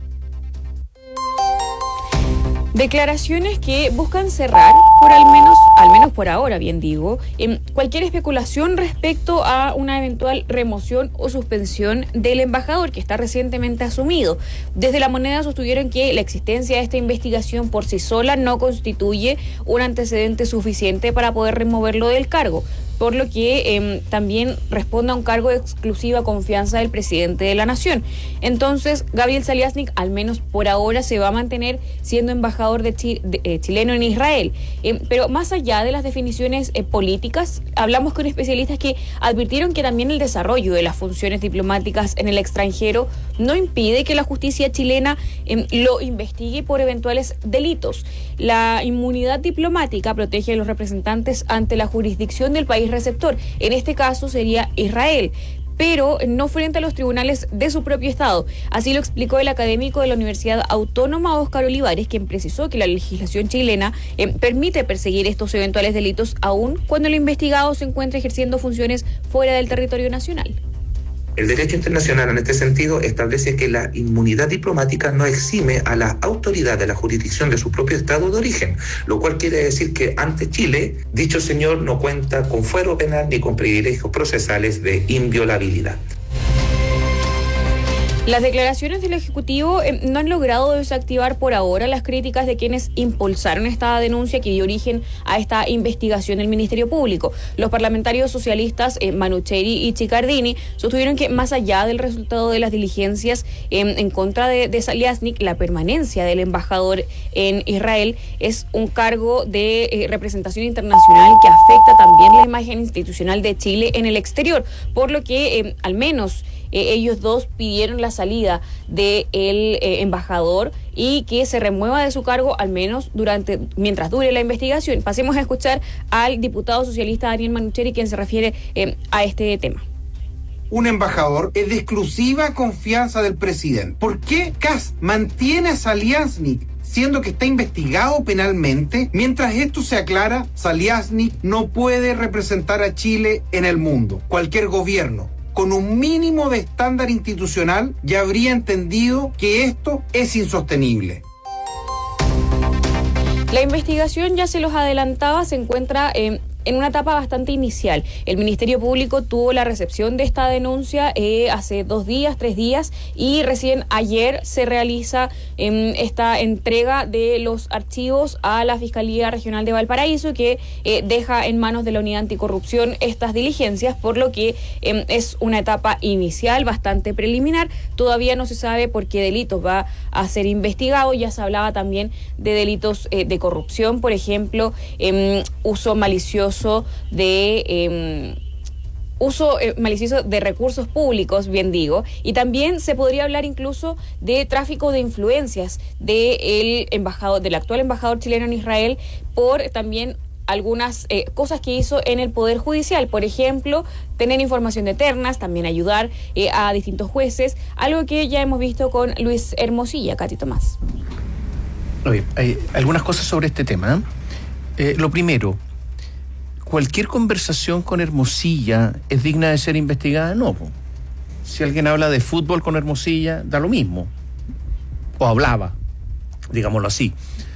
Declaraciones que buscan cerrar, por al menos, al menos por ahora, bien digo, en cualquier especulación respecto a una eventual remoción o suspensión del embajador que está recientemente asumido. Desde La Moneda sostuvieron que la existencia de esta investigación por sí sola no constituye un antecedente suficiente para poder removerlo del cargo, por lo que eh, también responde a un cargo de exclusiva confianza del presidente de la Nación. Entonces, Gabriel Saljaznik, al menos por ahora, se va a mantener siendo embajador de, Chi- de eh, chileno en Israel. Eh, pero más allá de las definiciones eh, políticas, hablamos con especialistas que advirtieron que también el desarrollo de las funciones diplomáticas en el extranjero no impide que la justicia chilena eh, lo investigue por eventuales delitos. La inmunidad diplomática protege a los representantes ante la jurisdicción del país receptor. En este caso sería Israel, pero no frente a los tribunales de su propio Estado. Así lo explicó el académico de la Universidad Autónoma, Óscar Olivares, quien precisó que la legislación chilena eh, permite perseguir estos eventuales delitos aún cuando el investigado se encuentra ejerciendo funciones fuera del territorio nacional. El derecho internacional en este sentido establece que la inmunidad diplomática no exime a la autoridad de la jurisdicción de su propio estado de origen, lo cual quiere decir que ante Chile, dicho señor no cuenta con fuero penal ni con privilegios procesales de inviolabilidad. Las declaraciones del Ejecutivo eh, no han logrado desactivar por ahora las críticas de quienes impulsaron esta denuncia que dio origen a esta investigación del Ministerio Público. Los parlamentarios socialistas eh, Manucheri y Ciccardini sostuvieron que más allá del resultado de las diligencias eh, en contra de, de Zaliasnik, la permanencia del embajador en Israel es un cargo de eh, representación internacional que afecta también la imagen institucional de Chile en el exterior, por lo que eh, al menos Eh, ellos dos pidieron la salida del eh, embajador y que se remueva de su cargo al menos durante mientras dure la investigación. Pasemos a escuchar al diputado socialista Daniel Manucheri, quien se refiere eh, a este tema. Un embajador es de exclusiva confianza del presidente. ¿Por qué Kast mantiene a Zaliasnik siendo que está investigado penalmente? Mientras esto se aclara, Zaliasnik no puede representar a Chile en el mundo. Cualquier gobierno con un mínimo de estándar institucional ya habría entendido que esto es insostenible. La investigación, ya se los adelantaba, se encuentra en... Eh, en una etapa bastante inicial. El Ministerio Público tuvo la recepción de esta denuncia eh, hace dos días, tres días, y recién ayer se realiza eh, esta entrega de los archivos a la Fiscalía Regional de Valparaíso, que eh, deja en manos de la Unidad Anticorrupción estas diligencias, por lo que eh, es una etapa inicial bastante preliminar. Todavía no se sabe por qué delitos va a ser investigado. Ya se hablaba también de delitos eh, de corrupción, por ejemplo, eh, uso malicioso de eh, uso eh, malicioso de recursos públicos, bien digo, y también se podría hablar incluso de tráfico de influencias del embajador, del actual embajador chileno en Israel, por también algunas eh, cosas que hizo en el Poder Judicial, por ejemplo, tener información de ternas, también ayudar eh, a distintos jueces, algo que ya hemos visto con Luis Hermosilla. Katy Tomás. Oye, hay algunas cosas sobre este tema. Eh, lo primero, ¿cualquier conversación con Hermosilla es digna de ser investigada? No. Si alguien habla de fútbol con Hermosilla, da lo mismo. O hablaba, digámoslo así.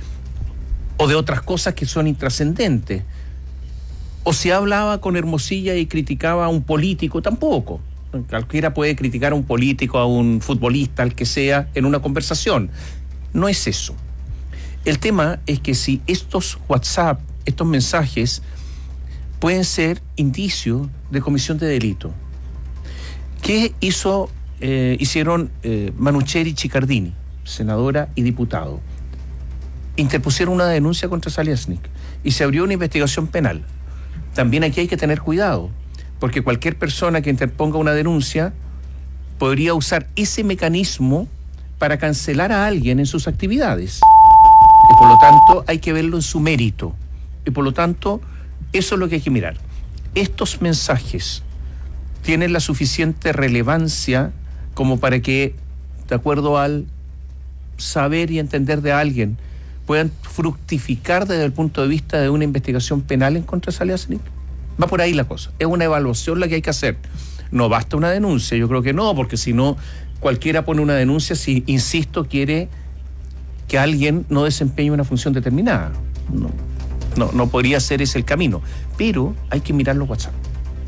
O de otras cosas que son intrascendentes. O si hablaba con Hermosilla y criticaba a un político, tampoco. Cualquiera puede criticar a un político, a un futbolista, al que sea, en una conversación. No es eso. El tema es que si estos WhatsApp, estos mensajes, pueden ser indicios de comisión de delito. ¿Qué hizo, eh, hicieron eh, Manucheri y Ciccardini, senadora y diputado? Interpusieron una denuncia contra Zaliasnik y se abrió una investigación penal. También aquí hay que tener cuidado, porque cualquier persona que interponga una denuncia podría usar ese mecanismo para cancelar a alguien en sus actividades. Y por lo tanto hay que verlo en su mérito. Y por lo tanto, eso es lo que hay que mirar. Estos mensajes tienen la suficiente relevancia como para que, de acuerdo al saber y entender de alguien, puedan fructificar desde el punto de vista de una investigación penal en contra de Zaliasnik. Va por ahí la cosa. Es una evaluación la que hay que hacer. No basta una denuncia, yo creo que no, porque si no, cualquiera pone una denuncia si, insisto, quiere que alguien no desempeñe una función determinada. No, no, no podría ser ese el camino. Pero hay que mirar los WhatsApp.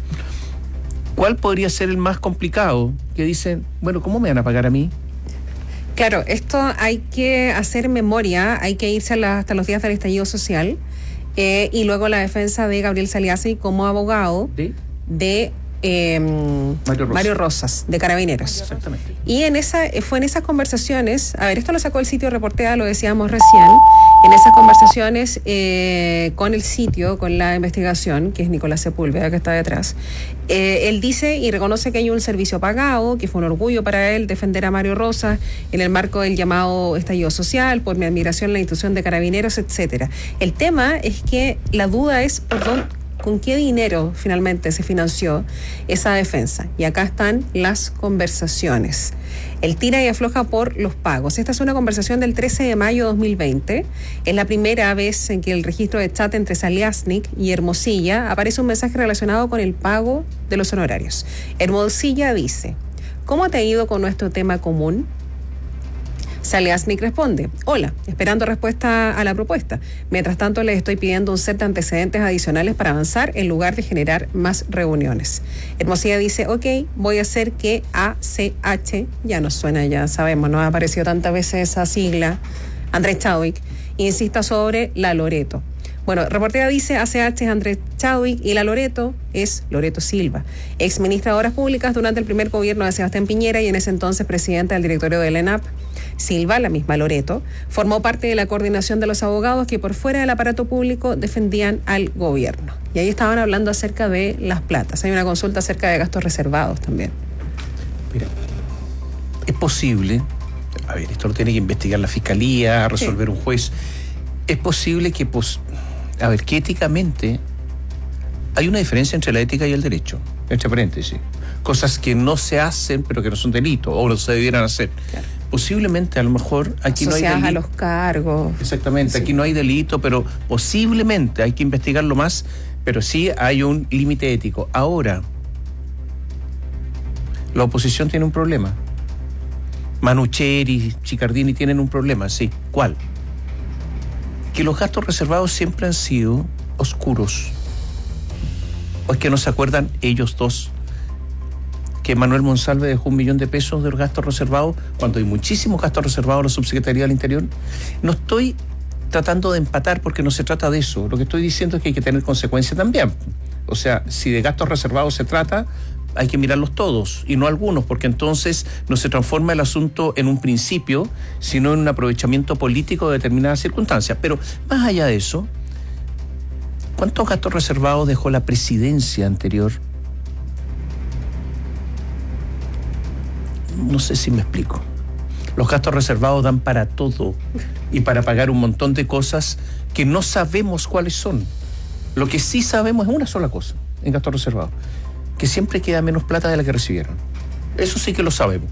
¿Cuál podría ser el más complicado? Que dicen, bueno, ¿cómo me van a pagar a mí? Claro, esto hay que hacer memoria, hay que irse a la, hasta los días del estallido social eh, y luego la defensa de Gabriel Zaliasnik como abogado ¿Sí? de eh, Mario, Rosas. Mario Rosas, de Carabineros. Exactamente. Y en esa fue en esas conversaciones, a ver, esto lo sacó el sitio Reportea, lo decíamos recién, en esas conversaciones eh, con el sitio, con la investigación, que es Nicolás Sepúlveda, que está detrás, eh, él dice y reconoce que hay un servicio pagado, que fue un orgullo para él defender a Mario Rosas en el marco del llamado estallido social, por mi admiración a la institución de Carabineros, etcétera. El tema es que la duda es por dónde, con qué dinero finalmente se financió esa defensa. Y acá están las conversaciones. El tira y afloja por los pagos. Esta es una conversación del trece de mayo de dos mil veinte. Es la primera vez en que el registro de chat entre Zaliasnik y Hermosilla aparece un mensaje relacionado con el pago de los honorarios. Hermosilla dice, ¿cómo te ha ido con nuestro tema común? Saliasnik responde, hola, esperando respuesta a la propuesta. Mientras tanto, les estoy pidiendo un set de antecedentes adicionales para avanzar en lugar de generar más reuniones. Hermosilla dice, ok, voy a hacer que A C H, ya nos suena, ya sabemos, no ha aparecido tantas veces esa sigla, Andrés Chadwick, insista sobre la Loreto. Bueno, reportera dice, A C H es Andrés Chadwick y la Loreto es Loreto Silva, ex ministra de Obras Públicas durante el primer gobierno de Sebastián Piñera y en ese entonces presidenta del directorio del ENAP. Silva, la misma Loreto, formó parte de la coordinación de los abogados que por fuera del aparato público defendían al gobierno. Y ahí estaban hablando acerca de las platas. Hay una consulta acerca de gastos reservados también. Mira, es posible, a ver, esto lo tiene que investigar la fiscalía, resolver sí. un juez. Es posible que, pues, a ver, que éticamente hay una diferencia entre la ética y el derecho, entre paréntesis. Cosas que no se hacen, pero que no son delito, o no se debieran hacer. Claro. Posiblemente, a lo mejor, aquí no hay delito. A los cargos. Exactamente, sí. Aquí no hay delito, pero posiblemente hay que investigarlo más, pero sí hay un límite ético. Ahora, la oposición tiene un problema. Manucheri, Chicardini tienen un problema, sí. ¿Cuál? Que los gastos reservados siempre han sido oscuros. ¿O es que no se acuerdan ellos dos que Manuel Monsalve dejó un millón de pesos de gastos reservados cuando hay muchísimos gastos reservados en la Subsecretaría del Interior? No estoy tratando de empatar porque no se trata de eso. Lo que estoy diciendo es que hay que tener consecuencias también. O sea, si de gastos reservados se trata, hay que mirarlos todos y no algunos, porque entonces no se transforma el asunto en un principio, sino en un aprovechamiento político de determinadas circunstancias. Pero más allá de eso, ¿cuántos gastos reservados dejó la presidencia anterior? No sé si me explico. Los gastos reservados dan para todo y para pagar un montón de cosas que no sabemos cuáles son. Lo que sí sabemos es una sola cosa en gastos reservados, que siempre queda menos plata de la que recibieron. Eso sí que lo sabemos.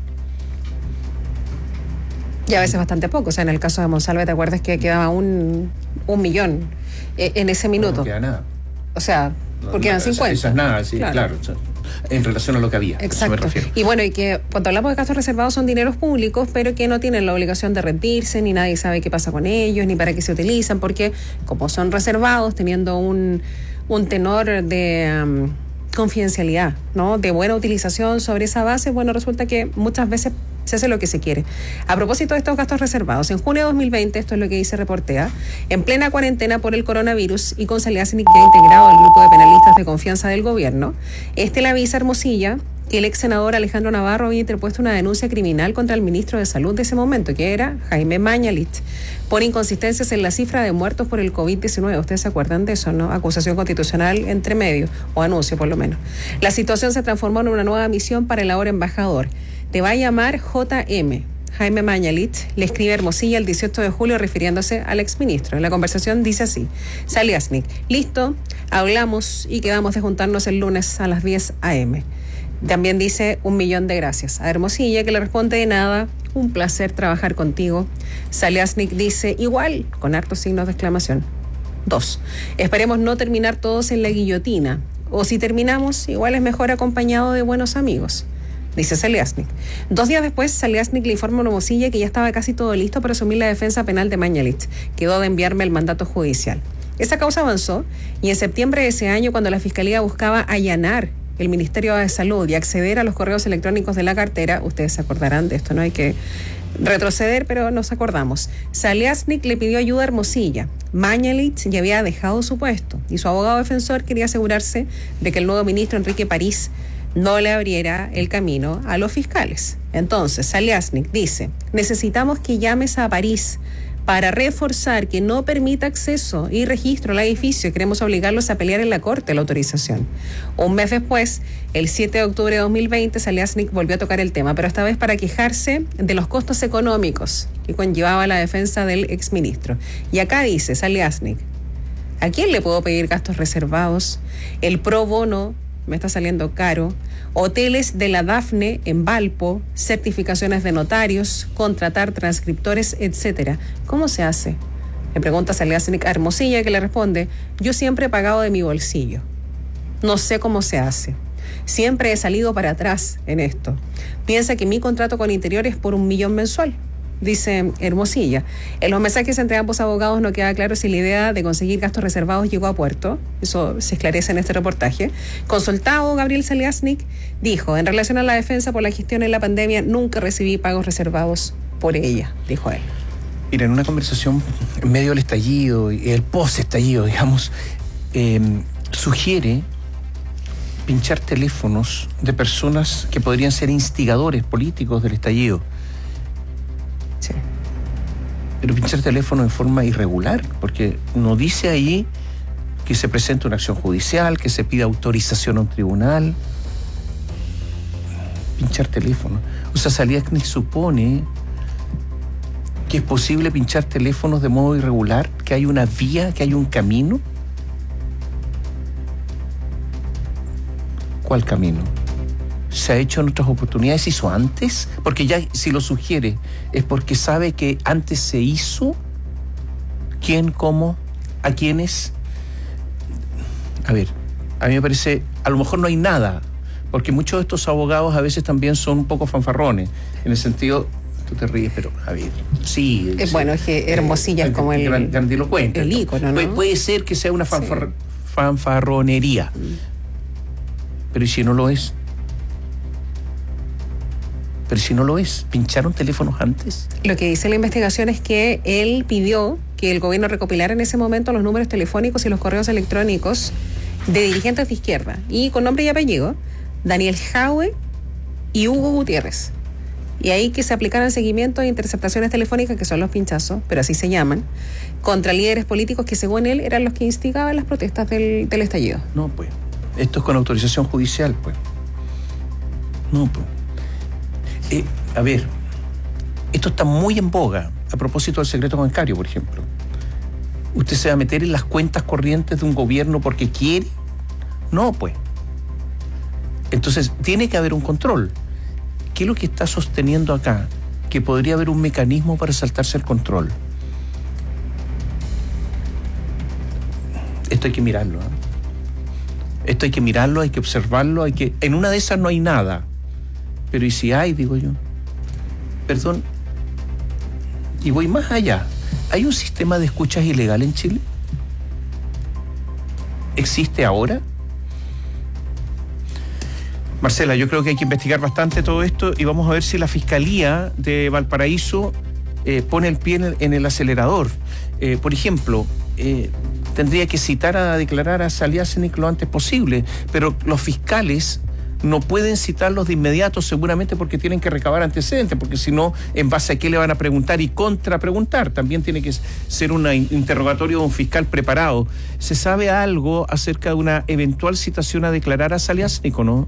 Y a veces bastante poco. O sea, en el caso de Monsalve, ¿te acuerdas que quedaba un, un millón eh, en ese minuto? No queda nada. O sea, porque eran cincuenta. Eso es nada, sí, claro. claro o sea, en relación a lo que había. Exacto. Y bueno, y que cuando hablamos de gastos reservados son dineros públicos, pero que no tienen la obligación de rendirse, ni nadie sabe qué pasa con ellos, ni para qué se utilizan, porque como son reservados, teniendo un, un tenor de um, confidencialidad, ¿no? De buena utilización sobre esa base, bueno, resulta que muchas veces se hace lo que se quiere. A propósito de estos gastos reservados, en junio de dos mil veinte, esto es lo que dice Reportea, en plena cuarentena por el coronavirus y con Saliasnik ya integrado al grupo de penalistas de confianza del gobierno, este le avisa a Hermosilla que el ex senador Alejandro Navarro había interpuesto una denuncia criminal contra el ministro de Salud de ese momento, que era Jaime Mañalich, por inconsistencias en la cifra de muertos por el COVID diecinueve. Ustedes se acuerdan de eso, ¿no? Acusación constitucional entre medio, o anuncio por lo menos. La situación se transformó en una nueva misión para el ahora embajador. Te va a llamar J M. Jaime Mañalich le escribe a Hermosilla el dieciocho de julio refiriéndose al exministro. En la conversación dice así: Saliasnik, listo, hablamos y quedamos de juntarnos el lunes a las diez a eme. También dice un millón de gracias a Hermosilla, que le responde de nada, un placer trabajar contigo. Saliasnik dice igual, con hartos signos de exclamación. Dos, esperemos no terminar todos en la guillotina, o si terminamos, igual es mejor acompañado de buenos amigos, dice Saliasnik. Dos días después, Saliasnik le informa a Hermosilla que ya estaba casi todo listo para asumir la defensa penal de Mañalich. Quedó de enviarme el mandato judicial. Esa causa avanzó y en septiembre de ese año, cuando la Fiscalía buscaba allanar el Ministerio de Salud y acceder a los correos electrónicos de la cartera, ustedes se acordarán de esto, no hay que retroceder, pero nos acordamos. Saliasnik le pidió ayuda a Hermosilla. Mañalich ya había dejado su puesto y su abogado defensor quería asegurarse de que el nuevo ministro Enrique París no le abriera el camino a los fiscales. Entonces, Saliasnik dice, necesitamos que llames a París para reforzar que no permita acceso y registro al edificio. Queremos obligarlos a pelear en la corte la autorización. Un mes después, el siete de octubre de dos mil veinte, Saliasnik volvió a tocar el tema, pero esta vez para quejarse de los costos económicos que conllevaba la defensa del exministro. Y acá dice Saliasnik, ¿a quién le puedo pedir gastos reservados? El pro bono me está saliendo caro, hoteles de la Dafne en Valpo, certificaciones de notarios, contratar transcriptores, etcétera. ¿Cómo se hace? Le pregunta Saliasnik a Hermosilla, que le responde, yo siempre he pagado de mi bolsillo. No sé cómo se hace. Siempre he salido para atrás en esto. Piensa que mi contrato con Interior es por un millón mensual, dice Hermosilla. En los mensajes entre ambos abogados no queda claro si la idea de conseguir gastos reservados llegó a puerto. Eso se esclarece en este reportaje. Consultado, Gabriel Saliasnik dijo, en relación a la defensa por la gestión en la pandemia, nunca recibí pagos reservados por ella, dijo él. Mira, en una conversación en medio del estallido y el post-estallido, digamos, eh, sugiere pinchar teléfonos de personas que podrían ser instigadores políticos del estallido. Sí. Pero pinchar teléfono en forma irregular, porque no dice ahí que se presente una acción judicial, que se pida autorización a un tribunal. Pinchar teléfono. O sea, Saliasnik supone que es posible pinchar teléfonos de modo irregular, que hay una vía, que hay un camino. ¿Cuál camino? ¿Se ha hecho en otras oportunidades? ¿Se hizo antes? Porque ya si lo sugiere es porque sabe que antes se hizo. ¿Quién, cómo, a quiénes? A ver, a mí me parece, a lo mejor no hay nada, porque muchos de estos abogados a veces también son un poco fanfarrones, en el sentido, tú te ríes, pero a ver, sí. Eh, sí bueno, es que Hermosilla eh, es como el, gran, grandilocuente. El ícono, ¿no? Puede, puede ser que sea una fanfar, sí. fanfarronería, mm. pero ¿y si no lo es? Pero si no lo es, ¿pincharon teléfonos antes? Lo que dice la investigación es que él pidió que el gobierno recopilara en ese momento los números telefónicos y los correos electrónicos de dirigentes de izquierda, y con nombre y apellido, Daniel Jaue y Hugo Gutiérrez. Y ahí que se aplicaran seguimiento e interceptaciones telefónicas, que son los pinchazos, pero así se llaman, contra líderes políticos que según él eran los que instigaban las protestas del, del estallido. No, pues. Esto es con autorización judicial, pues. No, pues. Eh, a ver, esto está muy en boga, a propósito del secreto bancario, por ejemplo. ¿Usted se va a meter en las cuentas corrientes de un gobierno porque quiere? No, pues. Entonces, tiene que haber un control. ¿Qué es lo que está sosteniendo acá? Que podría haber un mecanismo para saltarse el control. Esto hay que mirarlo, ¿eh? Esto hay que mirarlo, hay que observarlo, hay que... En una de esas no hay nada. Pero ¿y si hay, digo yo? Perdón. Y voy más allá. ¿Hay un sistema de escuchas ilegal en Chile? ¿Existe ahora? Marcela, yo creo que hay que investigar bastante todo esto y vamos a ver si la Fiscalía de Valparaíso eh, pone el pie en el, en el acelerador. Eh, por ejemplo, eh, tendría que citar a declarar a Saliasnik lo antes posible, pero los fiscales no pueden citarlos de inmediato, seguramente porque tienen que recabar antecedentes, porque si no, ¿en base a qué le van a preguntar y contrapreguntar? También tiene que ser un interrogatorio de un fiscal preparado. ¿Se sabe algo acerca de una eventual citación a declarar a Saliasnik o no?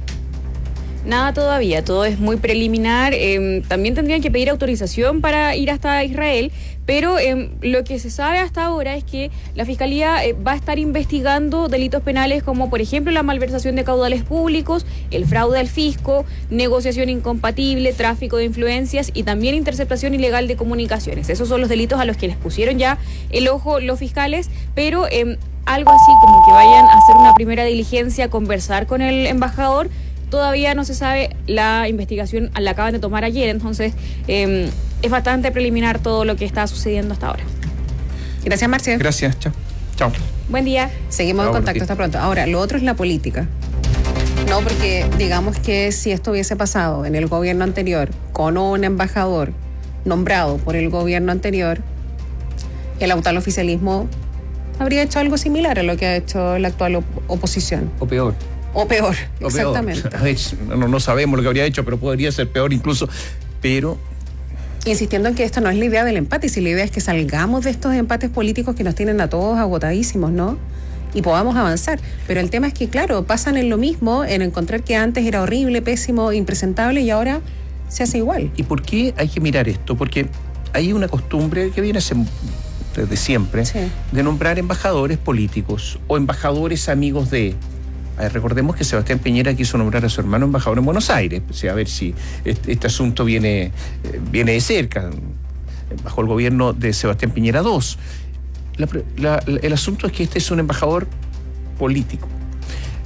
Nada todavía, todo es muy preliminar. Eh, también tendrían que pedir autorización para ir hasta Israel, pero eh, lo que se sabe hasta ahora es que la Fiscalía eh, va a estar investigando delitos penales como, por ejemplo, la malversación de caudales públicos, el fraude al fisco, negociación incompatible, tráfico de influencias y también interceptación ilegal de comunicaciones. Esos son los delitos a los que les pusieron ya el ojo los fiscales, pero eh, algo así como que vayan a hacer una primera diligencia, conversar con el embajador, todavía no se sabe. La investigación la acaban de tomar ayer, entonces eh, es bastante preliminar todo lo que está sucediendo hasta ahora. Gracias, Marcia. Gracias, chao. Chao. Buen día. Seguimos chao, en contacto, hasta pronto. Ahora, lo otro es la política. No, porque digamos que si esto hubiese pasado en el gobierno anterior con un embajador nombrado por el gobierno anterior, el actual oficialismo habría hecho algo similar a lo que ha hecho la actual op- oposición. O peor. O peor, o exactamente. Peor. No, no sabemos lo que habría hecho, pero podría ser peor incluso. Pero... Insistiendo en que esto no es la idea del empate, si la idea es que salgamos de estos empates políticos que nos tienen a todos agotadísimos, ¿no? Y podamos avanzar. Pero el tema es que, claro, pasan en lo mismo, en encontrar que antes era horrible, pésimo, impresentable y ahora se hace igual. ¿Y por qué hay que mirar esto? Porque hay una costumbre que viene desde siempre, sí, de nombrar embajadores políticos o embajadores amigos de... A ver, recordemos que Sebastián Piñera quiso nombrar a su hermano embajador en Buenos Aires, o sea, a ver si este, este asunto viene, viene de cerca, bajo el gobierno de Sebastián Piñera segundo. La, la, el asunto es que este es un embajador político.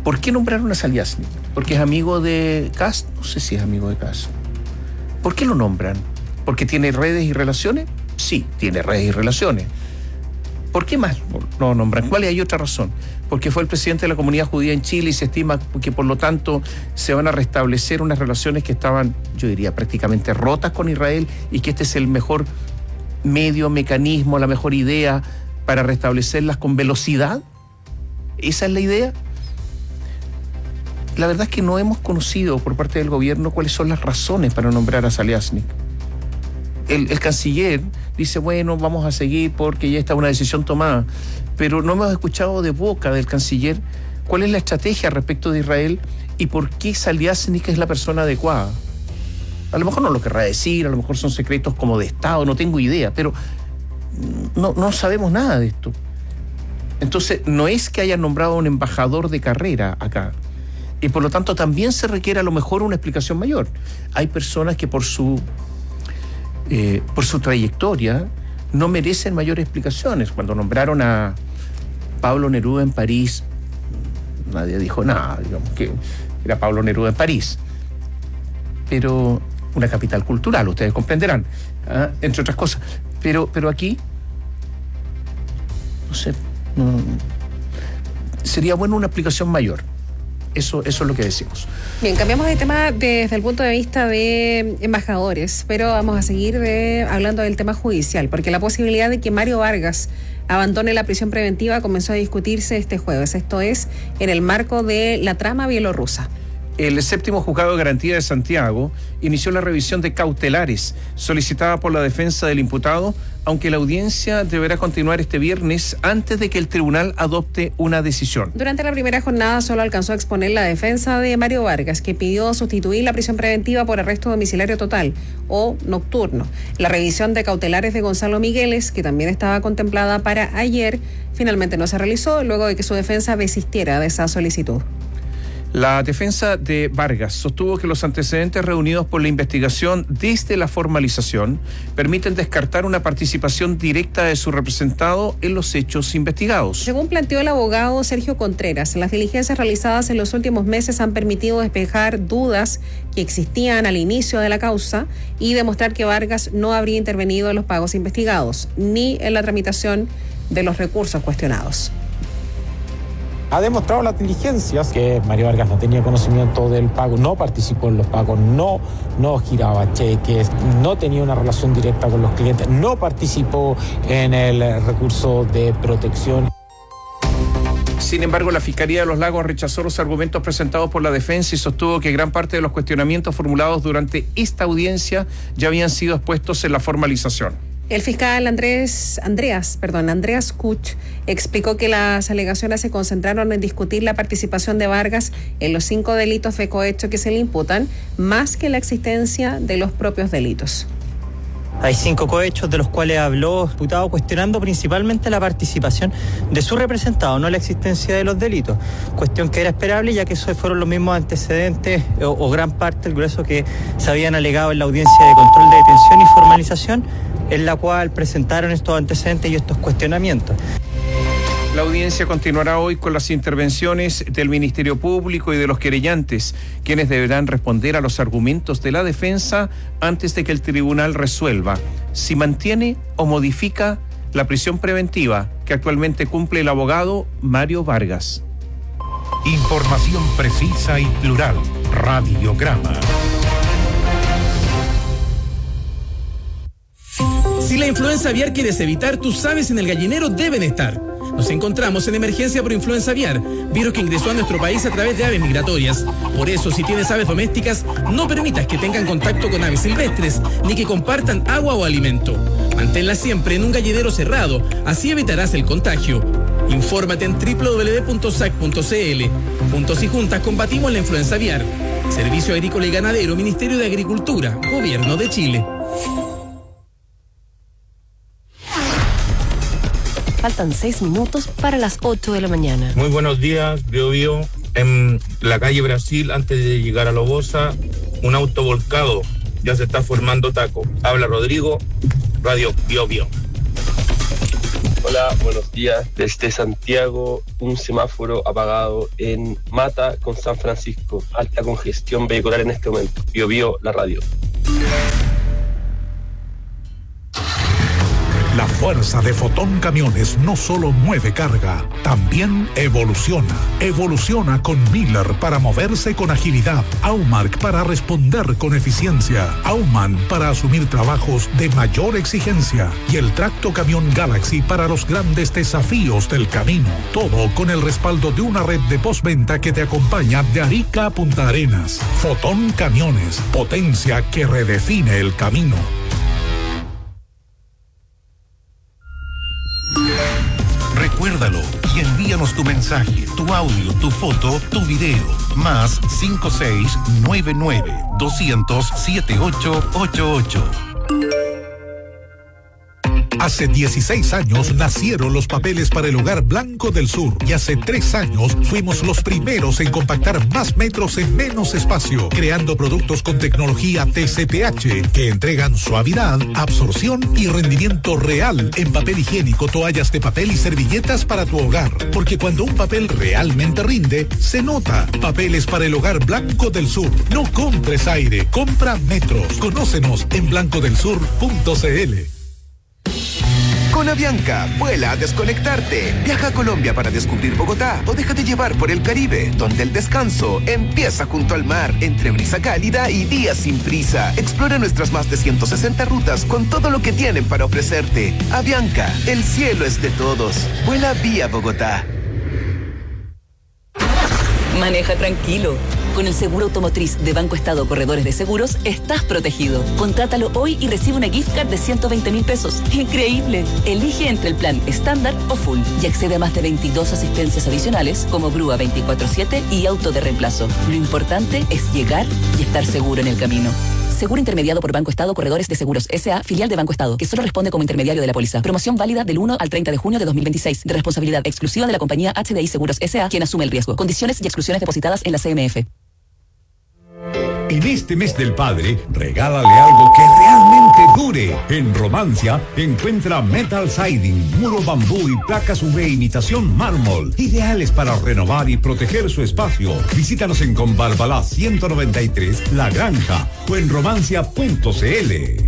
¿Por qué nombraron a Saliasnik? ¿Porque es amigo de Kast? No sé si es amigo de Kast. ¿Por qué lo nombran? ¿Porque tiene redes y relaciones? Sí, tiene redes y relaciones. ¿Por qué más lo nombran? ¿Cuál hay otra razón? Porque fue el presidente de la comunidad judía en Chile y se estima que por lo tanto se van a restablecer unas relaciones que estaban, yo diría, prácticamente rotas con Israel y que este es el mejor medio, mecanismo, la mejor idea para restablecerlas con velocidad. ¿Esa es la idea? La verdad es que no hemos conocido por parte del gobierno cuáles son las razones para nombrar a Saliasnik. El, el canciller dice, bueno, vamos a seguir porque ya está una decisión tomada, pero no hemos escuchado de boca del canciller cuál es la estrategia respecto de Israel y por qué Saliasnik es la persona adecuada. A lo mejor no lo querrá decir, a lo mejor son secretos como de Estado, no tengo idea, pero no, no sabemos nada de esto. Entonces, no es que hayan nombrado a un embajador de carrera acá. Y por lo tanto también se requiere a lo mejor una explicación mayor. Hay personas que por su, eh, por su trayectoria no merecen mayores explicaciones. Cuando nombraron a Pablo Neruda en París, nadie dijo nada, digamos que era Pablo Neruda en París. Pero una capital cultural, ustedes comprenderán, ¿eh? Entre otras cosas. Pero, pero aquí, no sé, no, sería bueno una explicación mayor. Eso, eso es lo que decimos. Bien, cambiamos de tema desde el punto de vista de embajadores, pero vamos a seguir de, hablando del tema judicial, porque la posibilidad de que Mario Vargas abandone la prisión preventiva comenzó a discutirse este jueves. Esto es en el marco de la trama bielorrusa. El séptimo juzgado de garantía de Santiago inició la revisión de cautelares solicitada por la defensa del imputado, aunque la audiencia deberá continuar este viernes antes de que el tribunal adopte una decisión. Durante la primera jornada solo alcanzó a exponer la defensa de Mario Vargas, que pidió sustituir la prisión preventiva por arresto domiciliario total o nocturno. La revisión de cautelares de Gonzalo Migueles, que también estaba contemplada para ayer, finalmente no se realizó luego de que su defensa desistiera de esa solicitud. La defensa de Vargas sostuvo que los antecedentes reunidos por la investigación desde la formalización permiten descartar una participación directa de su representado en los hechos investigados. Según planteó el abogado Sergio Contreras, las diligencias realizadas en los últimos meses han permitido despejar dudas que existían al inicio de la causa y demostrar que Vargas no habría intervenido en los pagos investigados ni en la tramitación de los recursos cuestionados. Ha demostrado las diligencias que Mario Vargas no tenía conocimiento del pago, no participó en los pagos, no, no giraba cheques, no tenía una relación directa con los clientes, no participó en el recurso de protección. Sin embargo, la Fiscalía de los Lagos rechazó los argumentos presentados por la defensa y sostuvo que gran parte de los cuestionamientos formulados durante esta audiencia ya habían sido expuestos en la formalización. El fiscal Andrés, Andreas, perdón, Andreas Kuch explicó que las alegaciones se concentraron en discutir la participación de Vargas en los cinco delitos de cohecho que se le imputan, más que la existencia de los propios delitos. Hay cinco cohechos de los cuales habló el imputado cuestionando principalmente la participación de su representado, no la existencia de los delitos. Cuestión que era esperable ya que esos fueron los mismos antecedentes o, o gran parte del grueso que se habían alegado en la audiencia de control de detención y formalización, en la cual presentaron estos antecedentes y estos cuestionamientos. La audiencia continuará hoy con las intervenciones del Ministerio Público y de los querellantes, quienes deberán responder a los argumentos de la defensa antes de que el tribunal resuelva si mantiene o modifica la prisión preventiva que actualmente cumple el abogado Mario Vargas. Información precisa y plural. Radiograma. Si la influenza aviar quieres evitar, tus aves en el gallinero deben estar. Nos encontramos en emergencia por influenza aviar, virus que ingresó a nuestro país a través de aves migratorias. Por eso, si tienes aves domésticas, no permitas que tengan contacto con aves silvestres, ni que compartan agua o alimento. Manténlas siempre en un gallinero cerrado, así evitarás el contagio. Infórmate en doble u doble u doble u punto s a c punto c l. Juntos y juntas combatimos la influenza aviar. Servicio Agrícola y Ganadero, Ministerio de Agricultura, Gobierno de Chile. Faltan seis minutos para las ocho de la mañana. Muy buenos días, Bio Bio. En la calle Brasil, antes de llegar a Lobosa, un auto volcado. Ya se está formando taco. Habla Rodrigo, Radio Bio Bio. Hola, buenos días. Desde Santiago, un semáforo apagado en Mata con San Francisco. Alta congestión vehicular en este momento. Bio Bio, la radio. La fuerza de Fotón Camiones no solo mueve carga, también evoluciona. Evoluciona con Miller para moverse con agilidad, Aumark para responder con eficiencia, Auman para asumir trabajos de mayor exigencia y el Tracto Camión Galaxy para los grandes desafíos del camino. Todo con el respaldo de una red de postventa que te acompaña de Arica a Punta Arenas. Fotón Camiones, potencia que redefine el camino. Recuérdalo y envíanos tu mensaje, tu audio, tu foto, tu video. Más cinco seis nueve nueve, dos cero cero, siete ocho ocho ocho. Hace dieciséis años nacieron los papeles para el Hogar Blanco del Sur y hace tres años fuimos los primeros en compactar más metros en menos espacio, creando productos con tecnología T C P H que entregan suavidad, absorción y rendimiento real en papel higiénico, toallas de papel y servilletas para tu hogar. Porque cuando un papel realmente rinde, se nota. Papeles para el Hogar Blanco del Sur. No compres aire, compra metros. Conócenos en blanco del sur punto c l. Con Avianca, vuela a desconectarte. Viaja a Colombia para descubrir Bogotá o déjate llevar por el Caribe, donde el descanso empieza junto al mar, entre brisa cálida y días sin prisa. Explora nuestras más de ciento sesenta rutas con todo lo que tienen para ofrecerte. Avianca, el cielo es de todos. Vuela vía Bogotá. Maneja tranquilo. Con el seguro automotriz de Banco Estado Corredores de Seguros, estás protegido. Contrátalo hoy y recibe una gift card de ciento veinte mil pesos. ¡Increíble! Elige entre el plan estándar o full y accede a más de veintidós asistencias adicionales como grúa veinticuatro siete y auto de reemplazo. Lo importante es llegar y estar seguro en el camino. Seguro intermediado por Banco Estado Corredores de Seguros S A, filial de Banco Estado, que solo responde como intermediario de la póliza. Promoción válida del uno al treinta de junio de dos mil veintiséis, de responsabilidad exclusiva de la compañía H D I Seguros S A, quien asume el riesgo. Condiciones y exclusiones depositadas en la C M F. En este mes del padre, regálale algo que realmente dure. En Romancia, encuentra metal siding, muro bambú y placas U V imitación mármol, ideales para renovar y proteger su espacio. Visítanos en Conbarbalá ciento noventa y tres, La Granja, o en romancia punto c l.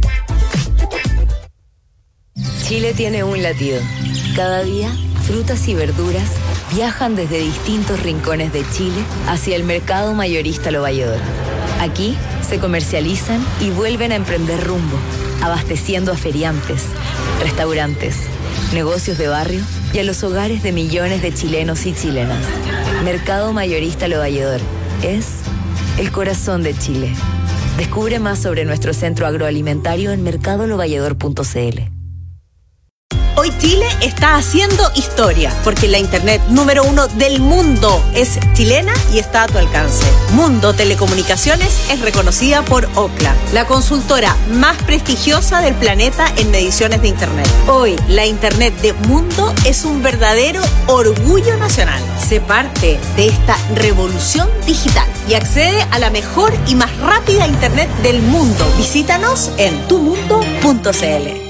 Chile tiene un latido. Cada día, frutas y verduras viajan desde distintos rincones de Chile hacia el mercado mayorista Lo Valledor. Aquí se comercializan y vuelven a emprender rumbo, abasteciendo a feriantes, restaurantes, negocios de barrio y a los hogares de millones de chilenos y chilenas. Mercado Mayorista Lo Valledor es el corazón de Chile. Descubre más sobre nuestro centro agroalimentario en mercado lo valledor punto c l. Hoy Chile está haciendo historia, porque la internet número uno del mundo es chilena y está a tu alcance. Mundo Telecomunicaciones es reconocida por Ookla, la consultora más prestigiosa del planeta en mediciones de internet. Hoy, la internet de Mundo es un verdadero orgullo nacional. Sé parte de esta revolución digital y accede a la mejor y más rápida internet del mundo. Visítanos en tu mundo punto c l.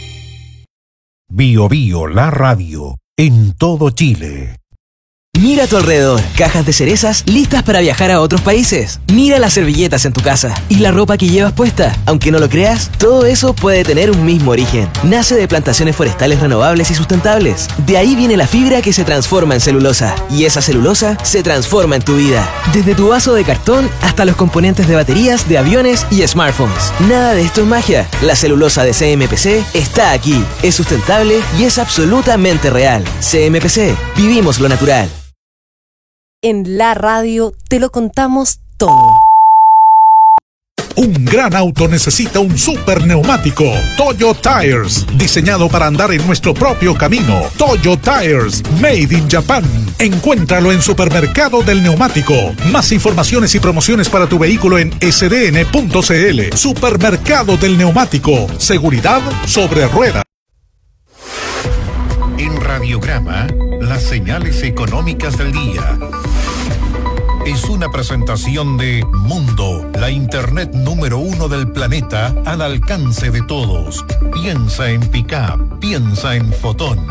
Bio Bio, la radio, en todo Chile. Mira a tu alrededor, cajas de cerezas listas para viajar a otros países. Mira las servilletas en tu casa y la ropa que llevas puesta. Aunque no lo creas, todo eso puede tener un mismo origen. Nace de plantaciones forestales renovables y sustentables. De ahí viene la fibra que se transforma en celulosa. Y esa celulosa se transforma en tu vida. Desde tu vaso de cartón hasta los componentes de baterías de aviones y smartphones. Nada de esto es magia. La celulosa de C M P C está aquí. Es sustentable y es absolutamente real. C M P C, vivimos lo natural. En la radio te lo contamos todo. Un gran auto necesita un super neumático. Toyo Tires, diseñado para andar en nuestro propio camino. Toyo Tires, made in Japan. Encuéntralo en Supermercado del Neumático. Más informaciones y promociones para tu vehículo en s d n punto c l. Supermercado del Neumático. Seguridad sobre ruedas. En Radiograma, las señales económicas del día. es una presentación de Mundo, la internet número uno del planeta al alcance de todos. Piensa en Pickup, piensa en Fotón.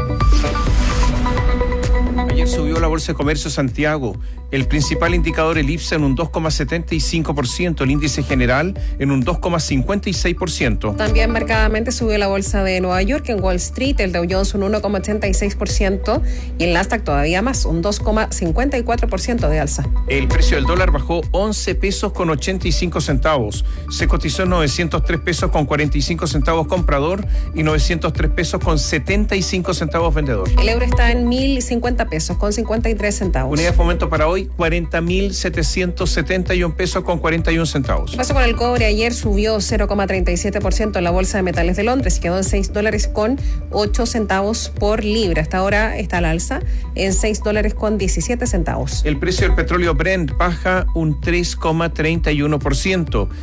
Ayer subió la Bolsa de Comercio de Santiago. El principal indicador, el IPSA, en un dos coma setenta y cinco por ciento. El índice general en un dos coma cincuenta y seis por ciento. También marcadamente subió la Bolsa de Nueva York. En Wall Street, el Dow Jones un uno coma ochenta y seis por ciento. Y el Nasdaq todavía más, un dos coma cincuenta y cuatro por ciento de alza. El precio del dólar bajó once pesos con ochenta y cinco centavos. Se cotizó en novecientos tres pesos con cuarenta y cinco centavos comprador y novecientos tres pesos con setenta y cinco centavos vendedor. El euro está en mil cincuenta pesos con cincuenta y tres centavos. Unidad de fomento para hoy, cuarenta mil setecientos setenta y un pesos con cuarenta y un centavos. ¿Qué pasó con el cobre? Ayer subió cero coma treinta y siete por ciento en la Bolsa de Metales de Londres. Quedó en seis dólares con ocho centavos por libra. Hasta ahora está al alza en seis dólares con diecisiete centavos. El precio del petróleo Brent baja un tres coma treinta y uno por ciento.